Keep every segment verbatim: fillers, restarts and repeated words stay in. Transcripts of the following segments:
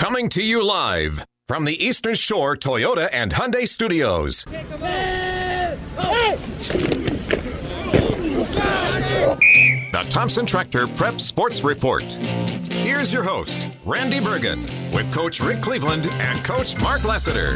Coming to you live from the Eastern Shore Toyota and Hyundai Studios. The Thompson Tractor Prep Sports Report. Here's your host, Randy Bergen, with Coach Rick Cleveland and Coach Mark Lassiter.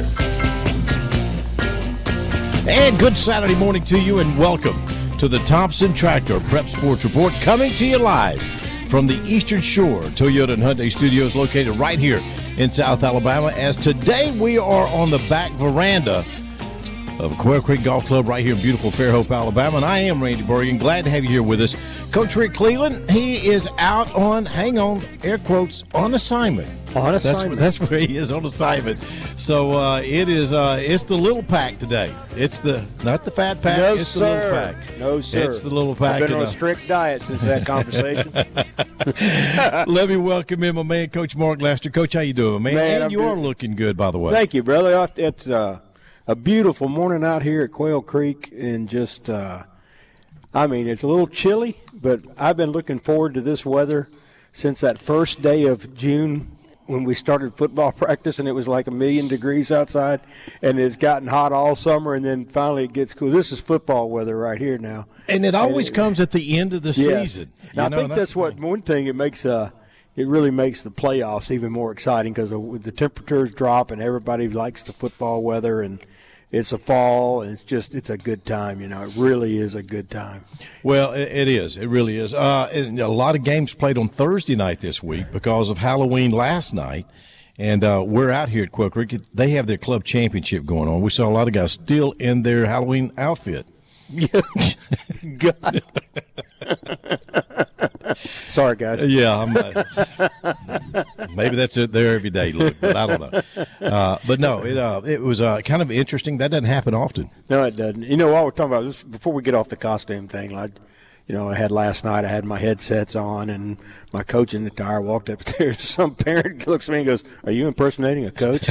And good Saturday morning to you, and welcome to the Thompson Tractor Prep Sports Report, coming to you live from the Eastern Shore Toyota and Hyundai Studios, located right here in South Alabama, as today we are on the back veranda of Quail Creek Golf Club right here in beautiful Fairhope, Alabama. And I am Randy Bergen. Glad to have you here with us. Coach Rick Cleveland, he is out on, hang on, air quotes, on assignment. On assignment. That's, that's where he is, on assignment. So uh, it is, uh, it's the little pack today. It's the, not the fat pack, no, it's sir. the little pack. No, sir. It's the little pack. I've been on a a strict diet since that conversation. Let me welcome in my man, Coach Mark Lassiter. Coach, how you doing, man? man and I'm you doing... are looking good, by the way. Thank you, brother. It's uh, a beautiful morning out here at Quail Creek, and just, uh, I mean, it's a little chilly, but I've been looking forward to this weather since that first day of June when we started football practice, and it was like a million degrees outside, and it's gotten hot all summer, and then finally it gets cool. This is football weather right here now. And it always and it, comes at the end of the yes. season. Now, you know, I think that's, that's what thing. one thing it makes uh, it really makes the playoffs even more exciting, because the temperatures drop and everybody likes the football weather, and it's a fall, and it's just it's a good time. You know, it really is a good time. Well, it, it is. It really is. Uh, and a lot of games played on Thursday night this week because of Halloween last night. And uh, we're out here at Quail Creek. They have their club championship going on. We saw a lot of guys still in their Halloween outfit. God. Sorry, guys. Yeah, I'm, uh, maybe that's it. Their everyday look, but I don't know. Uh, but no, it uh, it was uh, kind of interesting. That doesn't happen often. No, it doesn't. You know, while we're talking about this, before we get off the costume thing, like, you know, I had last night, I had my headsets on, and my coaching attire. Walked upstairs. Some parent looks at me and goes, "Are you impersonating a coach?"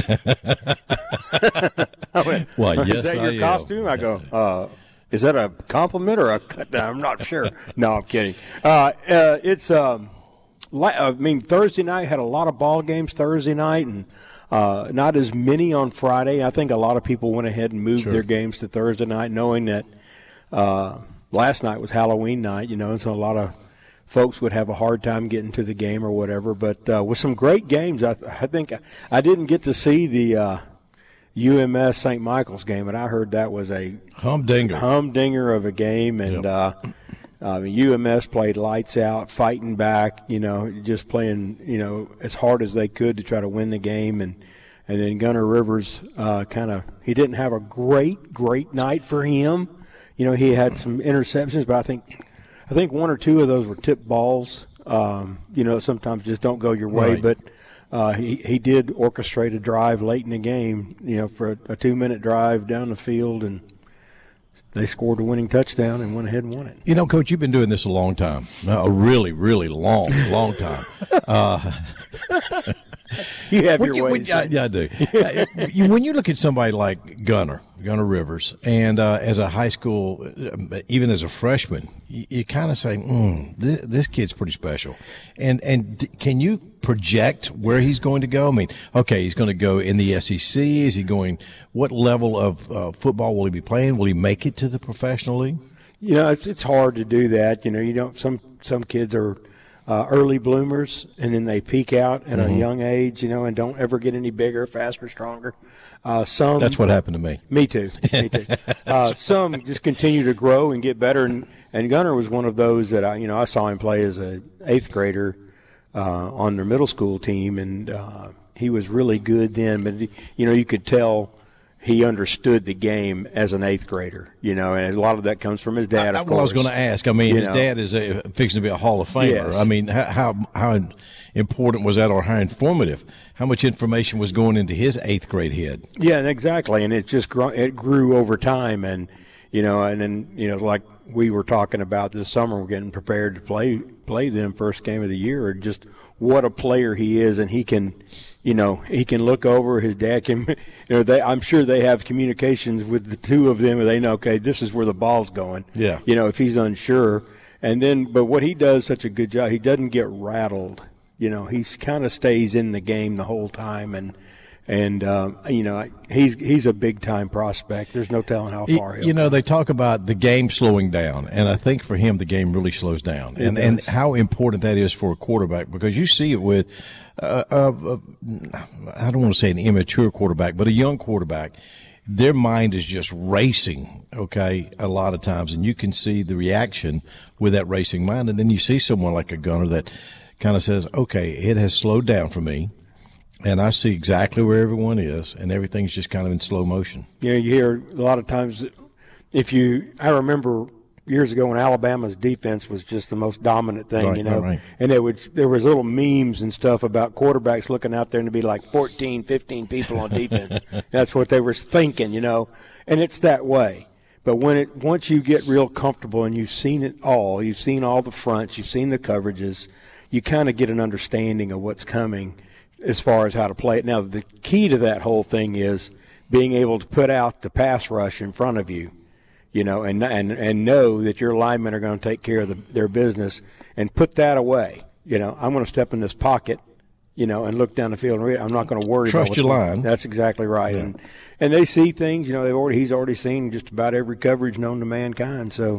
I went, well, yes, is that I your am. costume? I go, uh, is that a compliment or a cut down? I'm not sure. No, I'm kidding. Uh, uh, it's, um, I mean, Thursday night had a lot of ball games Thursday night, and uh, not as many on Friday. I think a lot of people went ahead and moved sure. their games to Thursday night, knowing that uh, last night was Halloween night, you know, and so a lot of folks would have a hard time getting to the game or whatever. But uh, with some great games, I, th- I think I, I didn't get to see the uh, U M S Saint Michael's game, and I heard that was a humdinger, humdinger of a game. And yep. uh, uh, U M S played lights out, fighting back, you know, just playing, you know, as hard as they could to try to win the game. And and then Gunner Rivers uh, kind of he didn't have a great, great night for him. You know, he had some interceptions, but I think I think one or two of those were tipped balls. Um, you know, sometimes just don't go your way, right. but. Uh, he, he did orchestrate a drive late in the game, you know, for a, a two-minute drive down the field, and they scored a winning touchdown and went ahead and won it. You know, Coach, you've been doing this a long time, a really, really long, long time. Uh, you have when your you, ways. When, yeah, I do. uh, you, when you look at somebody like Gunner, Gunner Rivers, and uh, as a high school, uh, even as a freshman, you, you kind of say, mm, this, this kid's pretty special. And and d- can you project where he's going to go? I mean, okay, he's going to go in the S E C. Is he going – what level of uh, football will he be playing? Will he make it to the professional league? You know, it's, it's hard to do that. You know, you don't – some some kids are uh, early bloomers, and then they peak out at mm-hmm. a young age, you know, and don't ever get any bigger, faster, stronger. Uh, some That's what happened to me. Me too. Me too. uh, some just continue to grow and get better, and, and Gunner was one of those that I, you know, I saw him play as a eighth grader uh, on their middle school team, and uh, he was really good then. But you know, you could tell he understood the game as an eighth grader. You know, and a lot of that comes from his dad. I, of well, course, I was going to ask. I mean, you his know. dad is a, fixing to be a Hall of Famer. Yes. I mean, how, how how important was that, or how informative? How much information was going into his eighth grade head? Yeah, exactly, and it just grew, it grew over time, and you know, and then you know, like we were talking about this summer, we're getting prepared to play play them first game of the year. Or just what a player he is, and he can, you know, he can look over. His dad can, you know, they. I'm sure they have communications with the two of them, and they know, okay, this is where the ball's going. Yeah, you know, if he's unsure, and then, but what he does such a good job, he doesn't get rattled You know, he's kind of stays in the game the whole time, and and um, you know he's he's a big time prospect. There's no telling how far he'll You know, come. they talk about the game slowing down, and I think for him the game really slows down, and and how important that is for a quarterback, because you see it with uh, uh, uh, I don't want to say an immature quarterback, but a young quarterback. Their mind is just racing, okay, a lot of times, and you can see the reaction with that racing mind, and then you see someone like a Gunner that kind of says, okay, it has slowed down for me, and I see exactly where everyone is, and everything's just kind of in slow motion. You know, you hear a lot of times if you – I remember years ago when Alabama's defense was just the most dominant thing, Right, you know, right, right. and it would, there was little memes and stuff about quarterbacks looking out there and to be like fourteen, fifteen people on defense. That's what they were thinking, you know, and it's that way. But when it once you get real comfortable and you've seen it all, you've seen all the fronts, you've seen the coverages, you kind of get an understanding of what's coming as far as how to play it. Now, the key to that whole thing is being able to put out the pass rush in front of you, you know, and and, and know that your linemen are going to take care of the, their business and put that away. You know, I'm going to step in this pocket, you know, and look down the field and read. I'm not going to worry Trust about what's your going on. line. That's exactly right. Yeah. And and they see things, you know, they've already he's already seen just about every coverage known to mankind. So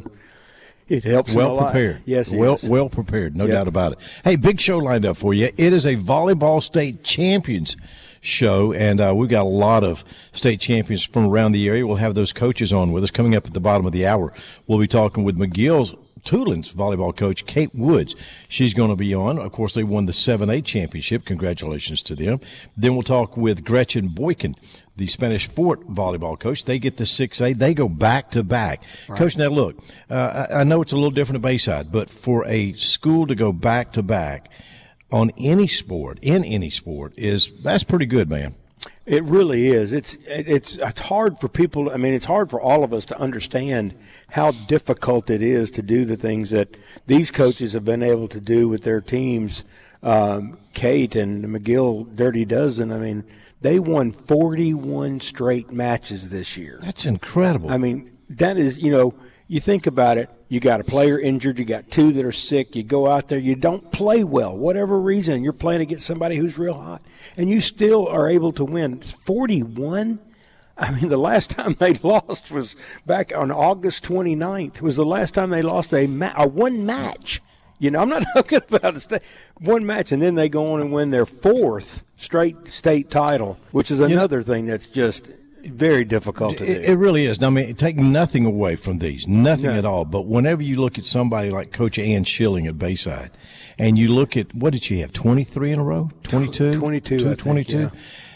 it helps him a Well lot. prepared. Yes, it well, is. well prepared, no Yep. doubt about it. Hey, big show lined up for you. It is a volleyball state champions show, and uh, we've got a lot of state champions from around the area. We'll have those coaches on with us coming up at the bottom of the hour. We'll be talking with McGill's Tulin's volleyball coach, Kate Woods. She's going to be on. Of course, they won the seven A championship. Congratulations to them. Then we'll talk with Gretchen Boykin, the Spanish Fort volleyball coach. They get the six A. They go back to back. Right. Coach, now look, uh, I, I know it's a little different at Bayside, but for a school to go back to back on any sport, in any sport, is that's pretty good, man. It really is. It's it's it's hard for people. I mean, it's hard for all of us to understand how difficult it is to do the things that these coaches have been able to do with their teams. Um, Kate and McGill Dirty Dozen. I mean, they won forty-one straight matches this year. That's incredible. I mean, that is, you know, you think about it. You got a player injured. You got two that are sick. You go out there. You don't play well, whatever reason. You're playing against somebody who's real hot, and you still are able to win. It's forty-one. I mean, the last time they lost was back on August twenty-ninth. Was the last time they lost a, ma- a one match. You know, I'm not talking about a sta- one match, and then they go on and win their fourth straight state title, which is another you know, thing that's just very difficult to it, do. It really is. Now, I mean, take nothing away from these, nothing no. at all. But whenever you look at somebody like Coach Ann Schilling at Bayside, and you look at, what did she have, twenty-three in a row? twenty-two? twenty-two, Two, I twenty-two? Think,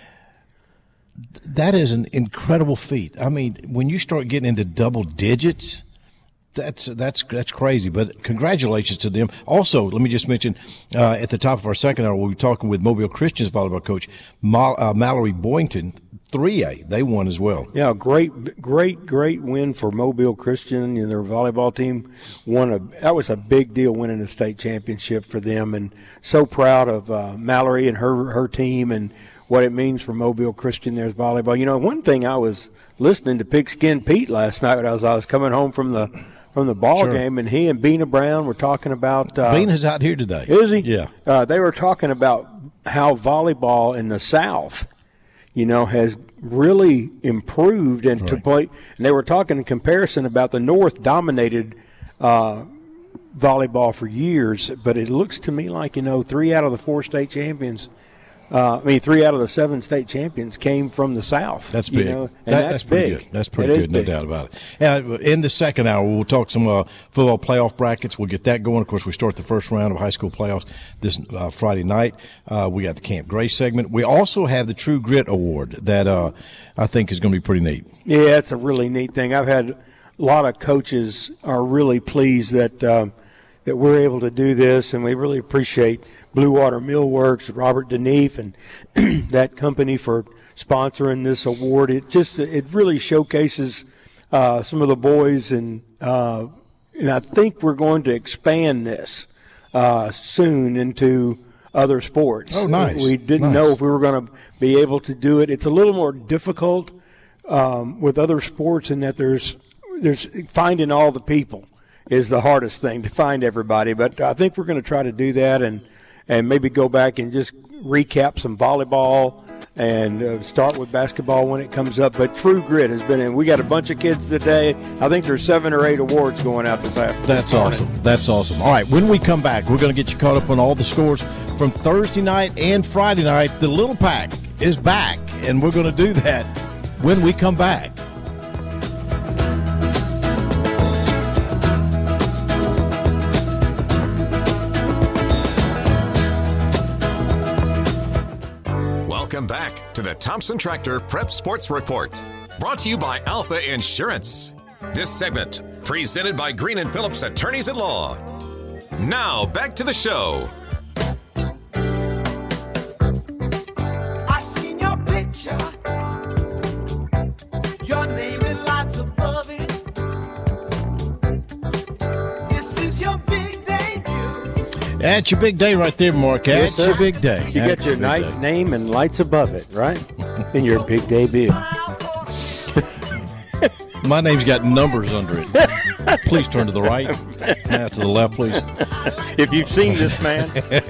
yeah. That is an incredible feat. I mean, when you start getting into double digits, That's that's that's crazy, but congratulations to them. Also, let me just mention uh, at the top of our second hour, we'll be talking with Mobile Christian's volleyball coach Ma- uh, Mallory Boynton, three A. They won as well. Yeah, great, great, great win for Mobile Christian and their volleyball team. Won a that was a big deal, winning a state championship for them, and so proud of uh, Mallory and her her team and what it means for Mobile Christian. There's volleyball. You know, one thing I was listening to Pigskin Pete last night when I was I was coming home from the. From the ball sure. game, and he and Bina Brown were talking about. Uh, Bina's out here today. Is he? Yeah. Uh, they were talking about how volleyball in the South, you know, has really improved and right. to play. And they were talking in comparison about the North dominated uh, volleyball for years, but it looks to me like, you know, three out of the four state champions. Uh, I mean, three out of the seven state champions came from the South. That's big. You know, and that, that's, that's pretty big. good. That's pretty it good, no doubt about it. Uh, in the second hour, we'll talk some uh, football playoff brackets. We'll get that going. Of course, we start the first round of high school playoffs this uh, Friday night. Uh, we got the Camp Grace segment. We also have the True Grit Award that uh, I think is going to be pretty neat. Yeah, it's a really neat thing. I've had a lot of coaches are really pleased that um, that we're able to do this, and we really appreciate Blue Water Millworks, Robert Deneef, and that company for sponsoring this award. It just it really showcases uh, some of the boys, and uh, and I think we're going to expand this uh, soon into other sports. Oh, nice. We didn't nice. know if we were going to be able to do it. It's a little more difficult um, with other sports in that there's there's finding all the people is the hardest thing, to find everybody. But I think we're going to try to do that, and and maybe go back and just recap some volleyball and uh, start with basketball when it comes up. But True Grit has been in. We got a bunch of kids today. I think there's seven or eight awards going out this afternoon. That's awesome. That's awesome. All right, when we come back, we're going to get you caught up on all the scores from Thursday night and Friday night. The Little Pack is back, and we're going to do that when we come back. Welcome back to the Thompson Tractor Prep Sports Report, brought to you by Alpha Insurance. This segment presented by Green and Phillips Attorneys at Law. Now back to the show. I seen your picture. Your name in lights above it. This is your big debut. That's your big day right there, Mark. That's Yes, your sir. big day. You That's got your big night day. name and lights above it, right? In your big debut. My name's got numbers under it. Please turn to the right. Now to the left, please. If you've seen this man,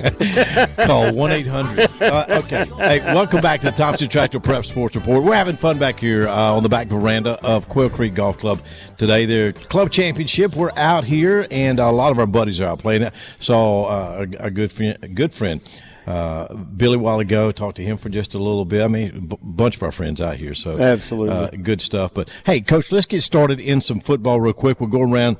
Call one eight hundred. Uh, okay. Hey, welcome back to the Thompson Tractor Prep Sports Report. We're having fun back here uh, on the back veranda of Quail Creek Golf Club today. Their club championship. We're out here, and a lot of our buddies are out playing it. Saw uh, a, a good friend, a good friend, uh, Billy, a while ago. Talked to him for just a little bit. I mean, a b- bunch of our friends out here. So Absolutely. uh, good stuff. But hey, Coach, let's get started in some football real quick. We'll go around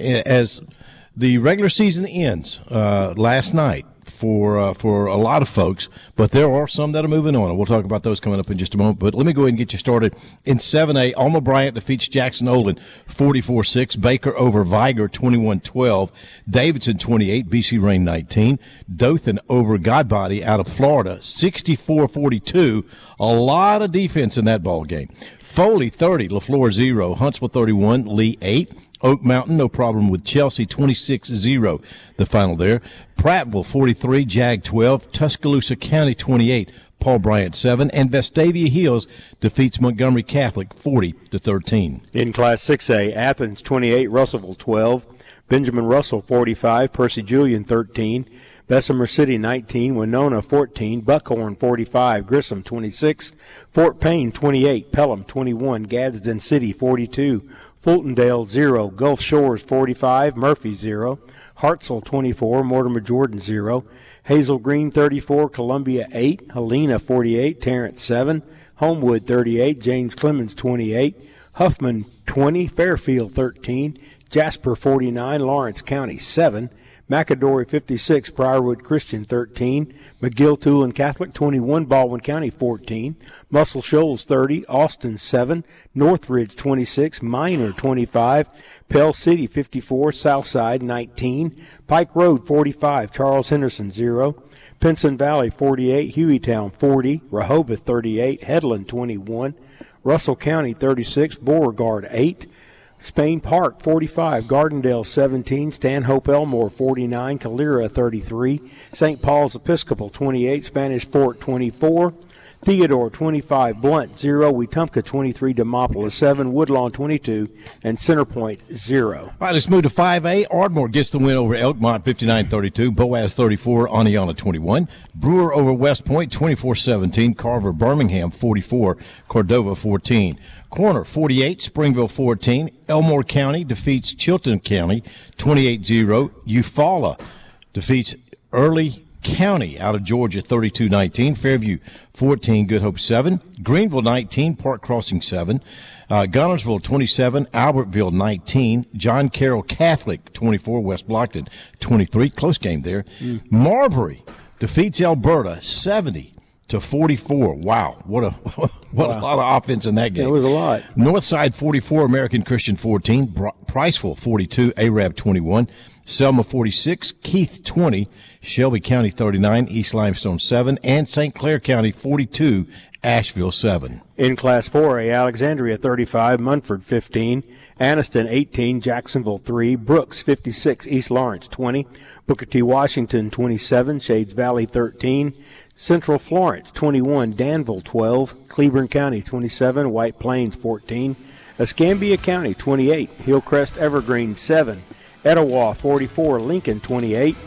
as the regular season ends uh, last night for uh, for a lot of folks, but there are some that are moving on, and we'll talk about those coming up in just a moment. But let me go ahead and get you started. In seven A, Alma Bryant defeats Jackson Olin forty-four six. Baker over Viger twenty-one twelve. Davidson twenty-eight. B C Rain nineteen. Dothan over Godbody out of Florida sixty-four forty-two. A lot of defense in that ball game. Foley thirty. LaFleur zero. Huntsville thirty-one. Lee eight. Oak Mountain, no problem with Chelsea, twenty-six zero, the final there. Prattville, forty-three, Jag twelve, Tuscaloosa County, twenty-eight, Paul Bryant, seven, and Vestavia Hills defeats Montgomery Catholic, forty to thirteen. in Class six A, Athens twenty-eight, Russellville twelve, Benjamin Russell forty-five, Percy Julian thirteen, Bessemer City nineteen, Winona fourteen, Buckhorn forty-five, Grissom twenty-six, Fort Payne twenty-eight, Pelham twenty-one, Gadsden City forty-two, Fultondale zero, Gulf Shores forty-five, Murphy zero, Hartselle twenty-four, Mortimer Jordan zero, Hazel Green thirty-four, Columbia eight, Helena forty-eight, Tarrant seven, Homewood thirty-eight, James Clemens twenty-eight, Huffman twenty, Fairfield thirteen, Jasper forty-nine, Lawrence County seven, McAdory fifty-six, Briarwood Christian thirteen, McGill Tulane Catholic twenty-one, Baldwin County fourteen, Muscle Shoals thirty, Austin seven, Northridge twenty-six, Minor twenty-five, Pell City fifty-four, Southside nineteen, Pike Road forty-five, Charles Henderson zero, Pinson Valley forty-eight, Hueytown forty, Rehoboth thirty-eight, Headland twenty-one, Russell County thirty-six, Beauregard eight, Spain Park forty-five, Gardendale seventeen, Stanhope Elmore forty-nine, Calera thirty-three, Saint Paul's Episcopal twenty-eight, Spanish Fort twenty-four, Theodore twenty-five, Blunt zero, Wetumpka twenty-three, Demopolis seven, Woodlawn twenty-two, and Centerpoint zero. All right, let's move to five A. Ardmore gets the win over Elkmont, fifty-nine thirty-two. Boaz, thirty-four. Aniana, twenty-one. Brewer over West Point, twenty-four seventeen. Carver, Birmingham, forty-four. Cordova, fourteen. Corner, forty-eight. Springville, fourteen. Elmore County defeats Chilton County, twenty-eight zero. Eufaula defeats Early County out of Georgia, thirty-two nineteen. Fairview, fourteen. Good Hope, seven. Greenville, nineteen. Park Crossing, seven. Uh, Gunnersville, twenty-seven. Albertville, nineteen. John Carroll Catholic, twenty-four. West Blockton, twenty-three. Close game there. Mm. Marbury defeats Alberta, seventy to forty-four. Wow. What a what wow. a lot of offense in that game. It was a lot. Northside, forty-four. American Christian, fourteen. Br- Priceville, forty-two. Arab, twenty-one. Selma, forty-six. Keith, twenty. Shelby County, thirty-nine. East Limestone, seven. And Saint Clair County, forty-two. Asheville, seven. In Class four A, Alexandria, thirty-five. Munford, fifteen. Anniston, eighteen. Jacksonville, three. Brooks, fifty-six. East Lawrence, twenty. Booker T. Washington, twenty-seven. Shades Valley, thirteen. Central Florence, twenty-one. Danville, twelve. Cleburne County, twenty-seven. White Plains, fourteen. Escambia County, twenty-eight. Hillcrest Evergreen, seven. Etowah, forty-four. Lincoln, twenty-eight.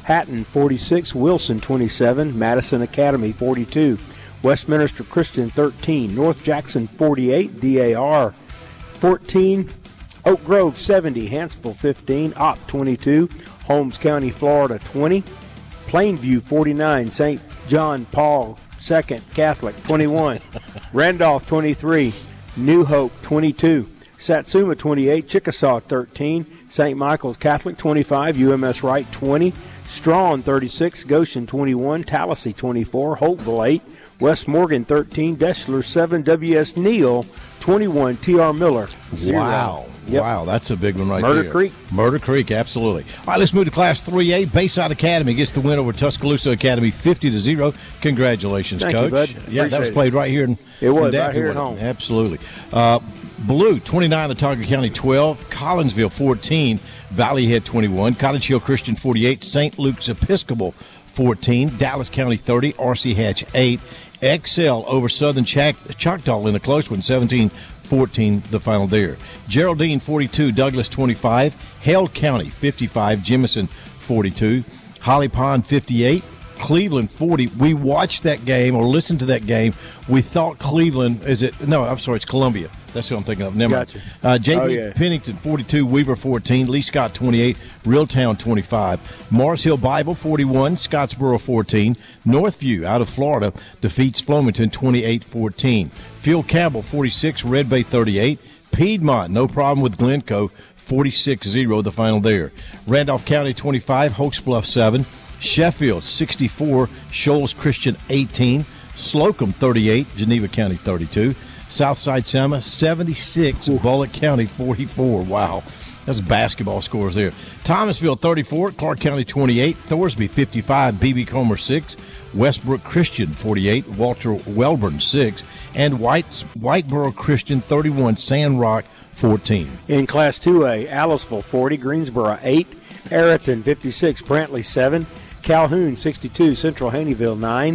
Patton forty-six, Wilson twenty-seven, Madison Academy forty-two, Westminster Christian thirteen, North Jackson forty-eight, D A R fourteen, Oak Grove seventy, Hanceville fifteen, Opp twenty-two, Holmes County, Florida twenty, Plainview forty-nine, Saint John Paul the Second Catholic twenty-one, Randolph twenty-three, New Hope twenty-two, Satsuma twenty-eight, Chickasaw thirteen, Saint Michael's Catholic twenty-five, U M S Wright twenty, Strawn thirty-six, Goshen twenty-one, Tallahassee twenty-four, Holtville eight, West Morgan thirteen, Deschler seven, W S Neal twenty-one, T R Miller zero. Wow. Yep. Wow, that's a big one right Murder there. Creek. Murder Creek, absolutely. All right, let's move to Class three A. Bayside Academy gets the win over Tuscaloosa Academy fifty to zero. Congratulations, Thank Coach. you, bud. Yeah, Appreciate that was it. played right here in It was, in right here at Daffodil. home. Absolutely. Uh, Blue, twenty-nine, Otago County twelve, Collinsville fourteen, Valley Head twenty-one, Cottage Hill Christian forty-eight, Saint Luke's Episcopal fourteen, Dallas County thirty, R C Hatch eight, Excel over Southern Chac- Choctaw in a close one, seventeen fourteen, the final there. Geraldine forty-two, Douglas twenty-five, Hale County fifty-five, Jemison forty-two, Holly Pond fifty-eight, Cleveland forty. We watched that game or listened to that game. We thought Cleveland, is it? No, I'm sorry, it's Columbia. That's what I'm thinking of. Never Gotcha. mind. Uh, J B Oh, yeah. Pennington forty-two, Weaver fourteen, Lee Scott twenty-eight, Reeltown twenty-five, Mars Hill Bible forty-one, Scottsboro fourteen, Northview out of Florida defeats Flomaton twenty-eight fourteen, Phil Campbell forty-six, Red Bay thirty-eight, Piedmont no problem with Glencoe forty-six zero, the final there. Randolph County twenty-five, Hoax Bluff seven, Sheffield sixty-four, Shoals Christian eighteen, Slocum thirty-eight, Geneva County thirty-two, Southside Selma seventy-six, Bullock County forty-four. Wow, that's basketball scores there. Thomasville thirty-four, Clark County twenty-eight, Thorsby fifty-five, B B Comer six, Westbrook Christian forty-eight, Walter Welborn six, and White Whiteboro Christian thirty-one, Sandrock fourteen. In Class two A, Aliceville forty, Greensboro eight, Ayrton fifty-six, Brantley seven, Calhoun sixty-two, Central Haneyville nine,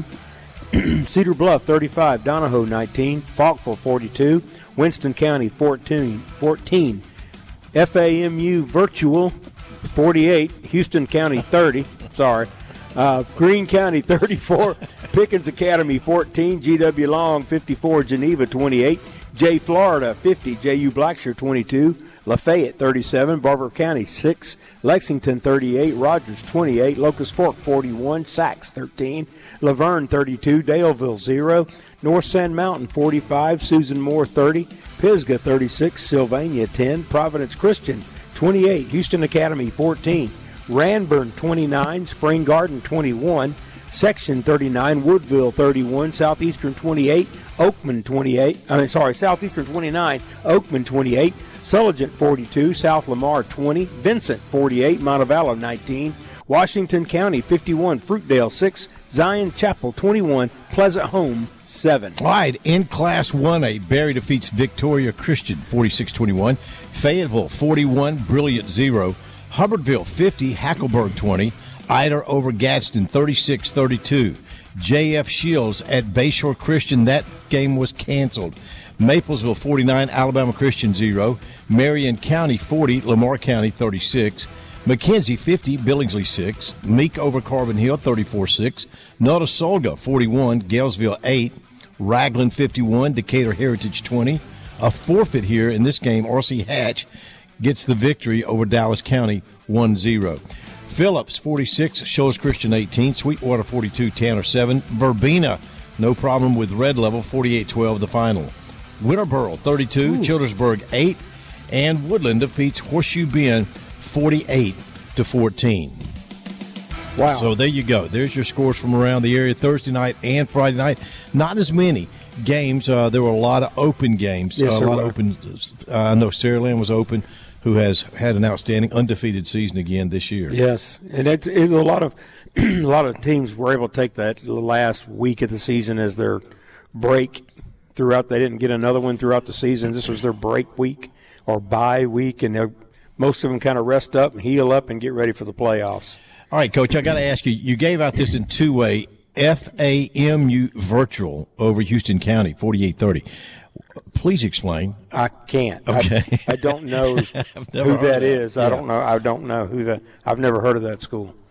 Cedar Bluff thirty-five, Donahoe nineteen, Falkville forty-two, Winston County fourteen, fourteen, F A M U Virtual forty-eight, Houston County thirty, sorry, uh, Greene County thirty-four, Pickens Academy fourteen, G W Long fifty-four, Geneva twenty-eight, J Florida fifty, J U Blackshear twenty-two, Lafayette thirty-seven, Barber County six, Lexington thirty-eight, Rogers twenty-eight, Locust Fork forty-one, Sacs thirteen, Laverne thirty-two, Daleville zero, North Sand Mountain forty-five, Susan Moore thirty, Pisgah thirty-six, Sylvania ten, Providence Christian twenty-eight, Houston Academy fourteen, Ranburn twenty-nine, Spring Garden twenty-one, Section thirty-nine, Woodville thirty-one, Southeastern twenty-eight, Oakman twenty-eight, I mean, sorry, Southeastern twenty-nine, Oakman twenty-eight, Sulligent forty-two, South Lamar twenty, Vincent forty-eight, Montevallo nineteen, Washington County fifty-one, Fruitdale six, Zion Chapel twenty-one, Pleasant Home seven. All right, in Class one A, Barry defeats Victoria Christian forty-six twenty-one, Fayetteville forty-one, Brilliant zero, Hubbardville fifty, Hackleburg twenty, Ider over Gadsden thirty-six thirty-two, J F Shields at Bayshore Christian, that game was canceled. Maplesville forty-nine, Alabama Christian zero, Marion County forty, Lamar County thirty-six, McKenzie fifty, Billingsley six, Meek over Carbon Hill thirty-four six, Notasulga forty-one, Galesville eight, Raglan fifty-one, Decatur Heritage twenty. A forfeit here in this game, R C Hatch gets the victory over Dallas County one zero. Phillips forty-six, Shoals Christian eighteen, Sweetwater forty-two, Tanner seven, Verbena no problem with Red Level forty-eight twelve, the final. Winterboro thirty-two, Ooh. Childersburg eight, and Woodland defeats Horseshoe Bend forty-eight to fourteen. Wow. So there you go. There's your scores from around the area Thursday night and Friday night. Not as many games. Uh, there were a lot of open games. Yes, uh, a lot were. of open. Uh, I know Saraland was open, who has had an outstanding undefeated season again this year. Yes, and it's, it's a lot of a lot of teams were able to take that last week of the season as their break throughout. They didn't get another one throughout the season. This was their break week or bye week, and they're most of them kind of rest up and heal up and get ready for the playoffs. All right, Coach, I got to ask you, you gave out this in two-way, F A M U Virtual over Houston County, forty-eight thirty. Please explain. I can't. Okay. I, I don't know I've never who heard that of that. is. I Yeah. don't know. I don't know who that. I've never heard of that school.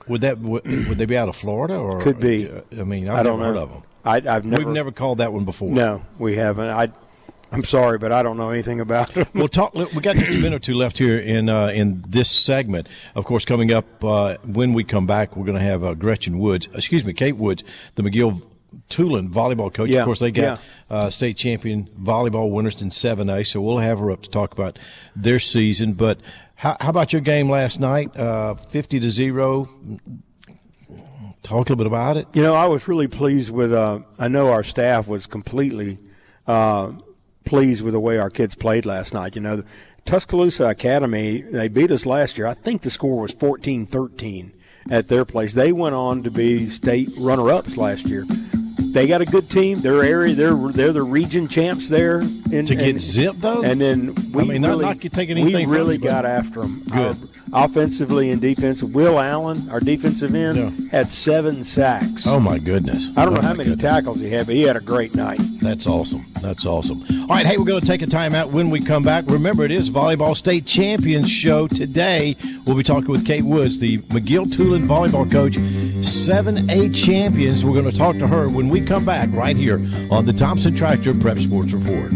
Would that would, would they be out of Florida or Could be. Uh, I mean, I've I don't never know. heard of them. I, I've never. We've never called that one before. No, we haven't. I. I'm sorry, but I don't know anything about it. We'll talk. We got just a minute or two left here in uh, in this segment. Of course, coming up uh, when we come back, we're going to have uh, Gretchen Woods. Excuse me, Kate Woods, the McGill Tulin volleyball coach. Yeah, of course, they got yeah. uh, state champion volleyball winners in seven A, so we'll have her up to talk about their season. But how, how about your game last night? Uh, fifty to zero. Talk a little bit about it. You know, I was really pleased with. Uh, I know our staff was completely uh, pleased with the way our kids played last night. You know, Tuscaloosa Academy, they beat us last year. I think the score was fourteen thirteen at their place. They went on to be state runner-ups last year. They got a good team. Their area, they're they're the region champs there. In, To get and, zipped, though? And then we I mean, not- really, not taking anything we from really you, but- got after them. Good. Our, offensively and defensive. Will Allen, our defensive end, Yeah. had seven sacks. Oh my goodness! I don't Oh, know how my many goodness. tackles he had, but he had a great night. That's awesome. That's awesome. All right, hey, we're going to take a timeout. When we come back, remember it is Volleyball State Champions Show today. We'll be talking with Kate Woods, the McGill Tulin volleyball coach, seven A champions. We're going to talk to her when we come back right here on the Thompson Tractor Prep Sports Report.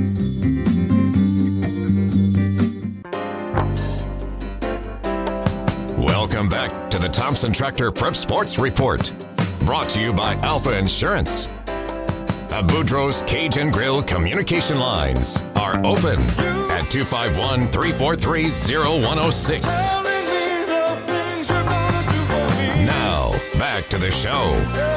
Welcome back to the Thompson Tractor Prep Sports Report. Brought to you by Alpha Insurance. Uh, Boudreaux's Cajun Grill communication lines are open at two five one, three four three, zero one zero six. Telling me the things you're gonna do for me. Now, back to the show.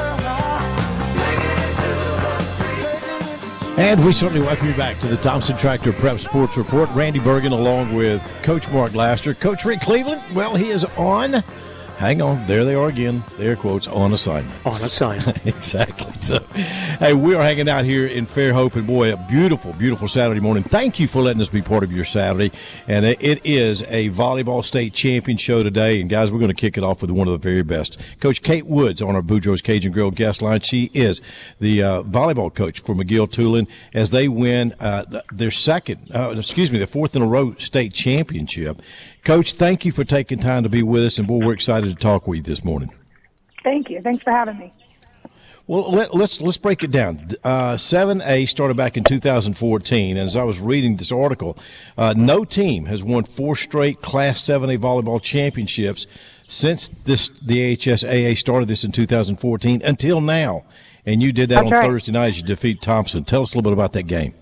And we certainly welcome you back to the Thompson Tractor Prep Sports Report. Randy Bergen along with Coach Mark Laster. Coach Rick Cleveland, well, he is on. Hang on. There they are again. Air quotes, on assignment. On assignment. Exactly. So, hey, we are hanging out here in Fairhope, and boy, a beautiful, beautiful Saturday morning. Thank you for letting us be part of your Saturday. And it is a volleyball state champion show today. And guys, we're going to kick it off with one of the very best. Coach Kate Woods on our Boudreaux's Cajun Grill guest line. She is the uh, volleyball coach for McGill Tulin as they win uh, their second, uh, excuse me, their fourth in a row state championship. Coach, thank you for taking time to be with us, and boy, we're excited to talk with you this morning. Thank you. Thanks for having me. Well, let, let's let's break it down. Uh, seven A started back in two thousand fourteen, and as I was reading this article, uh, no team has won four straight Class seven A volleyball championships since this the A H S A A started this in two thousand fourteen until now. And you did that That's on right. Thursday night as you defeat Thompson. Tell us a little bit about that game.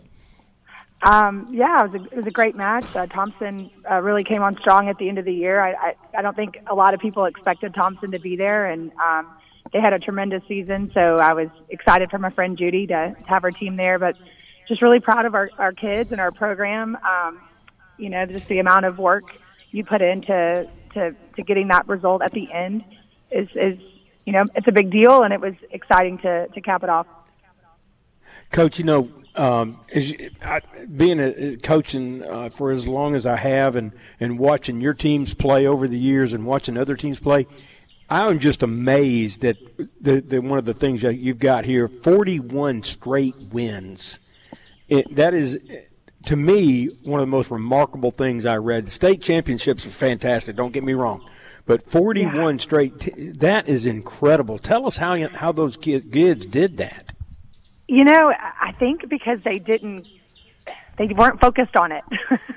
Um, yeah, it was, a, it was a great match. Uh, Thompson uh, really came on strong at the end of the year. I, I, I don't think a lot of people expected Thompson to be there, and um, they had a tremendous season. So I was excited for my friend Judy to, to have her team there, but just really proud of our, our kids and our program. Um, you know, just the amount of work you put into to, to getting that result at the end is, is, you know, it's a big deal, and it was exciting to, to cap it off. Coach, you know, um, as you, I, being a, coaching uh, for as long as I have, and, and watching your teams play over the years, and watching other teams play, I'm just amazed that the, the one of the things that you've got here, forty-one straight wins. It, that is, to me, one of the most remarkable things I read. The state championships are fantastic. Don't get me wrong. But forty-one yeah. straight, t- that is incredible. Tell us how how those kids, kids did that. You know, I think because they didn't, they weren't focused on it.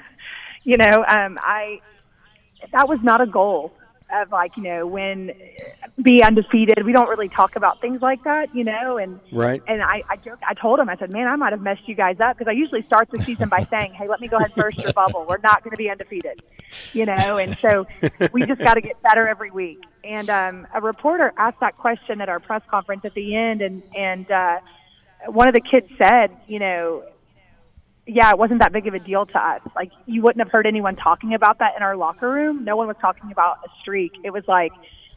you know, um, I, that was not a goal of like, you know, when be undefeated. We don't really talk about things like that, you know, and, right. and I, I joked, I told him, I said, man, I might've messed you guys up. Cause I usually start the season by saying, hey, let me go ahead and burst your bubble. We're not going to be undefeated, you know? And so we just got to get better every week. And, um, a reporter asked that question at our press conference at the end. And, and, uh, one of the kids said, you know, yeah, it wasn't that big of a deal to us. Like, you wouldn't have heard anyone talking about that in our locker room. No one was talking about a streak. It was like,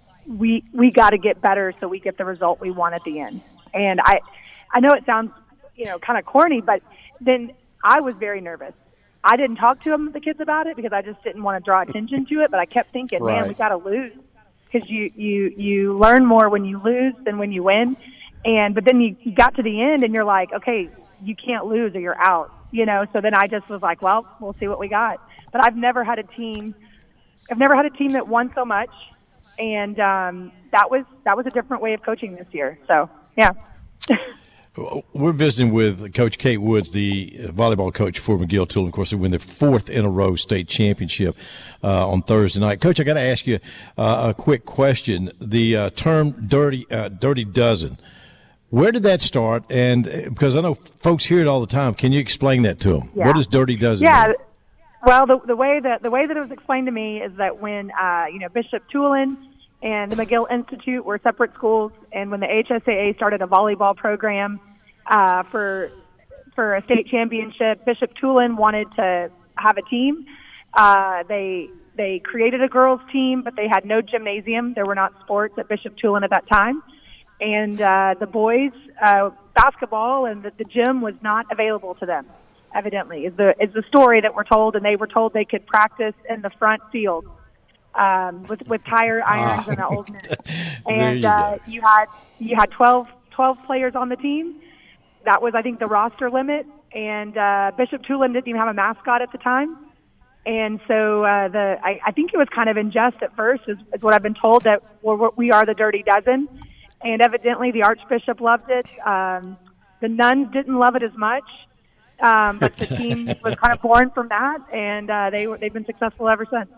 we we got to get better so we get the result we want at the end. And I, I know it sounds, you know, kind of corny, but then I was very nervous. I didn't talk to them, the kids about it, because I just didn't want to draw attention to it. But I kept thinking, right. man, we got to lose, because you, you, you learn more when you lose than when you win. And but then you, you got to the end and you're like, okay, you can't lose or you're out, you know. So then I just was like, well, we'll see what we got. But I've never had a team, I've never had a team that won so much and um, that was that was a different way of coaching this year. So yeah. We're visiting with Coach Kate Woods, the volleyball coach for McGill-Toolen. Of course, they win their fourth in a row state championship uh, on Thursday night. Coach, I got to ask you uh, a quick question. The uh, term "dirty uh, dirty dozen," where did that start? And because I know folks hear it all the time, can you explain that to them? Yeah. What does "dirty dozen" yeah. mean? Well, the, the way that the way that it was explained to me is that when uh, you know Bishop-Toolen and the McGill Institute were separate schools, and when the H S A A started a volleyball program uh, for for a state championship, Bishop-Toolen wanted to have a team. Uh, they they created a girls' team, but they had no gymnasium. There were not sports at Bishop-Toolen at that time, and uh, the boys' uh, basketball and the, the gym was not available to them. Evidently, is the is the story that we're told, and they were told they could practice in the front field. Um, with with tire irons Ah. and the old net. There And you uh, go. you had you had twelve, twelve players on the team. That was, I think, the roster limit. And uh, Bishop-Toolen didn't even have a mascot at the time. And so uh, the I, I think it was kind of in jest at first, is, is what I've been told, that we're, we are the Dirty Dozen. And evidently the Archbishop loved it. Um, the nuns didn't love it as much. Um, but the team was kind of born from that, and uh, they were, they've been successful ever since.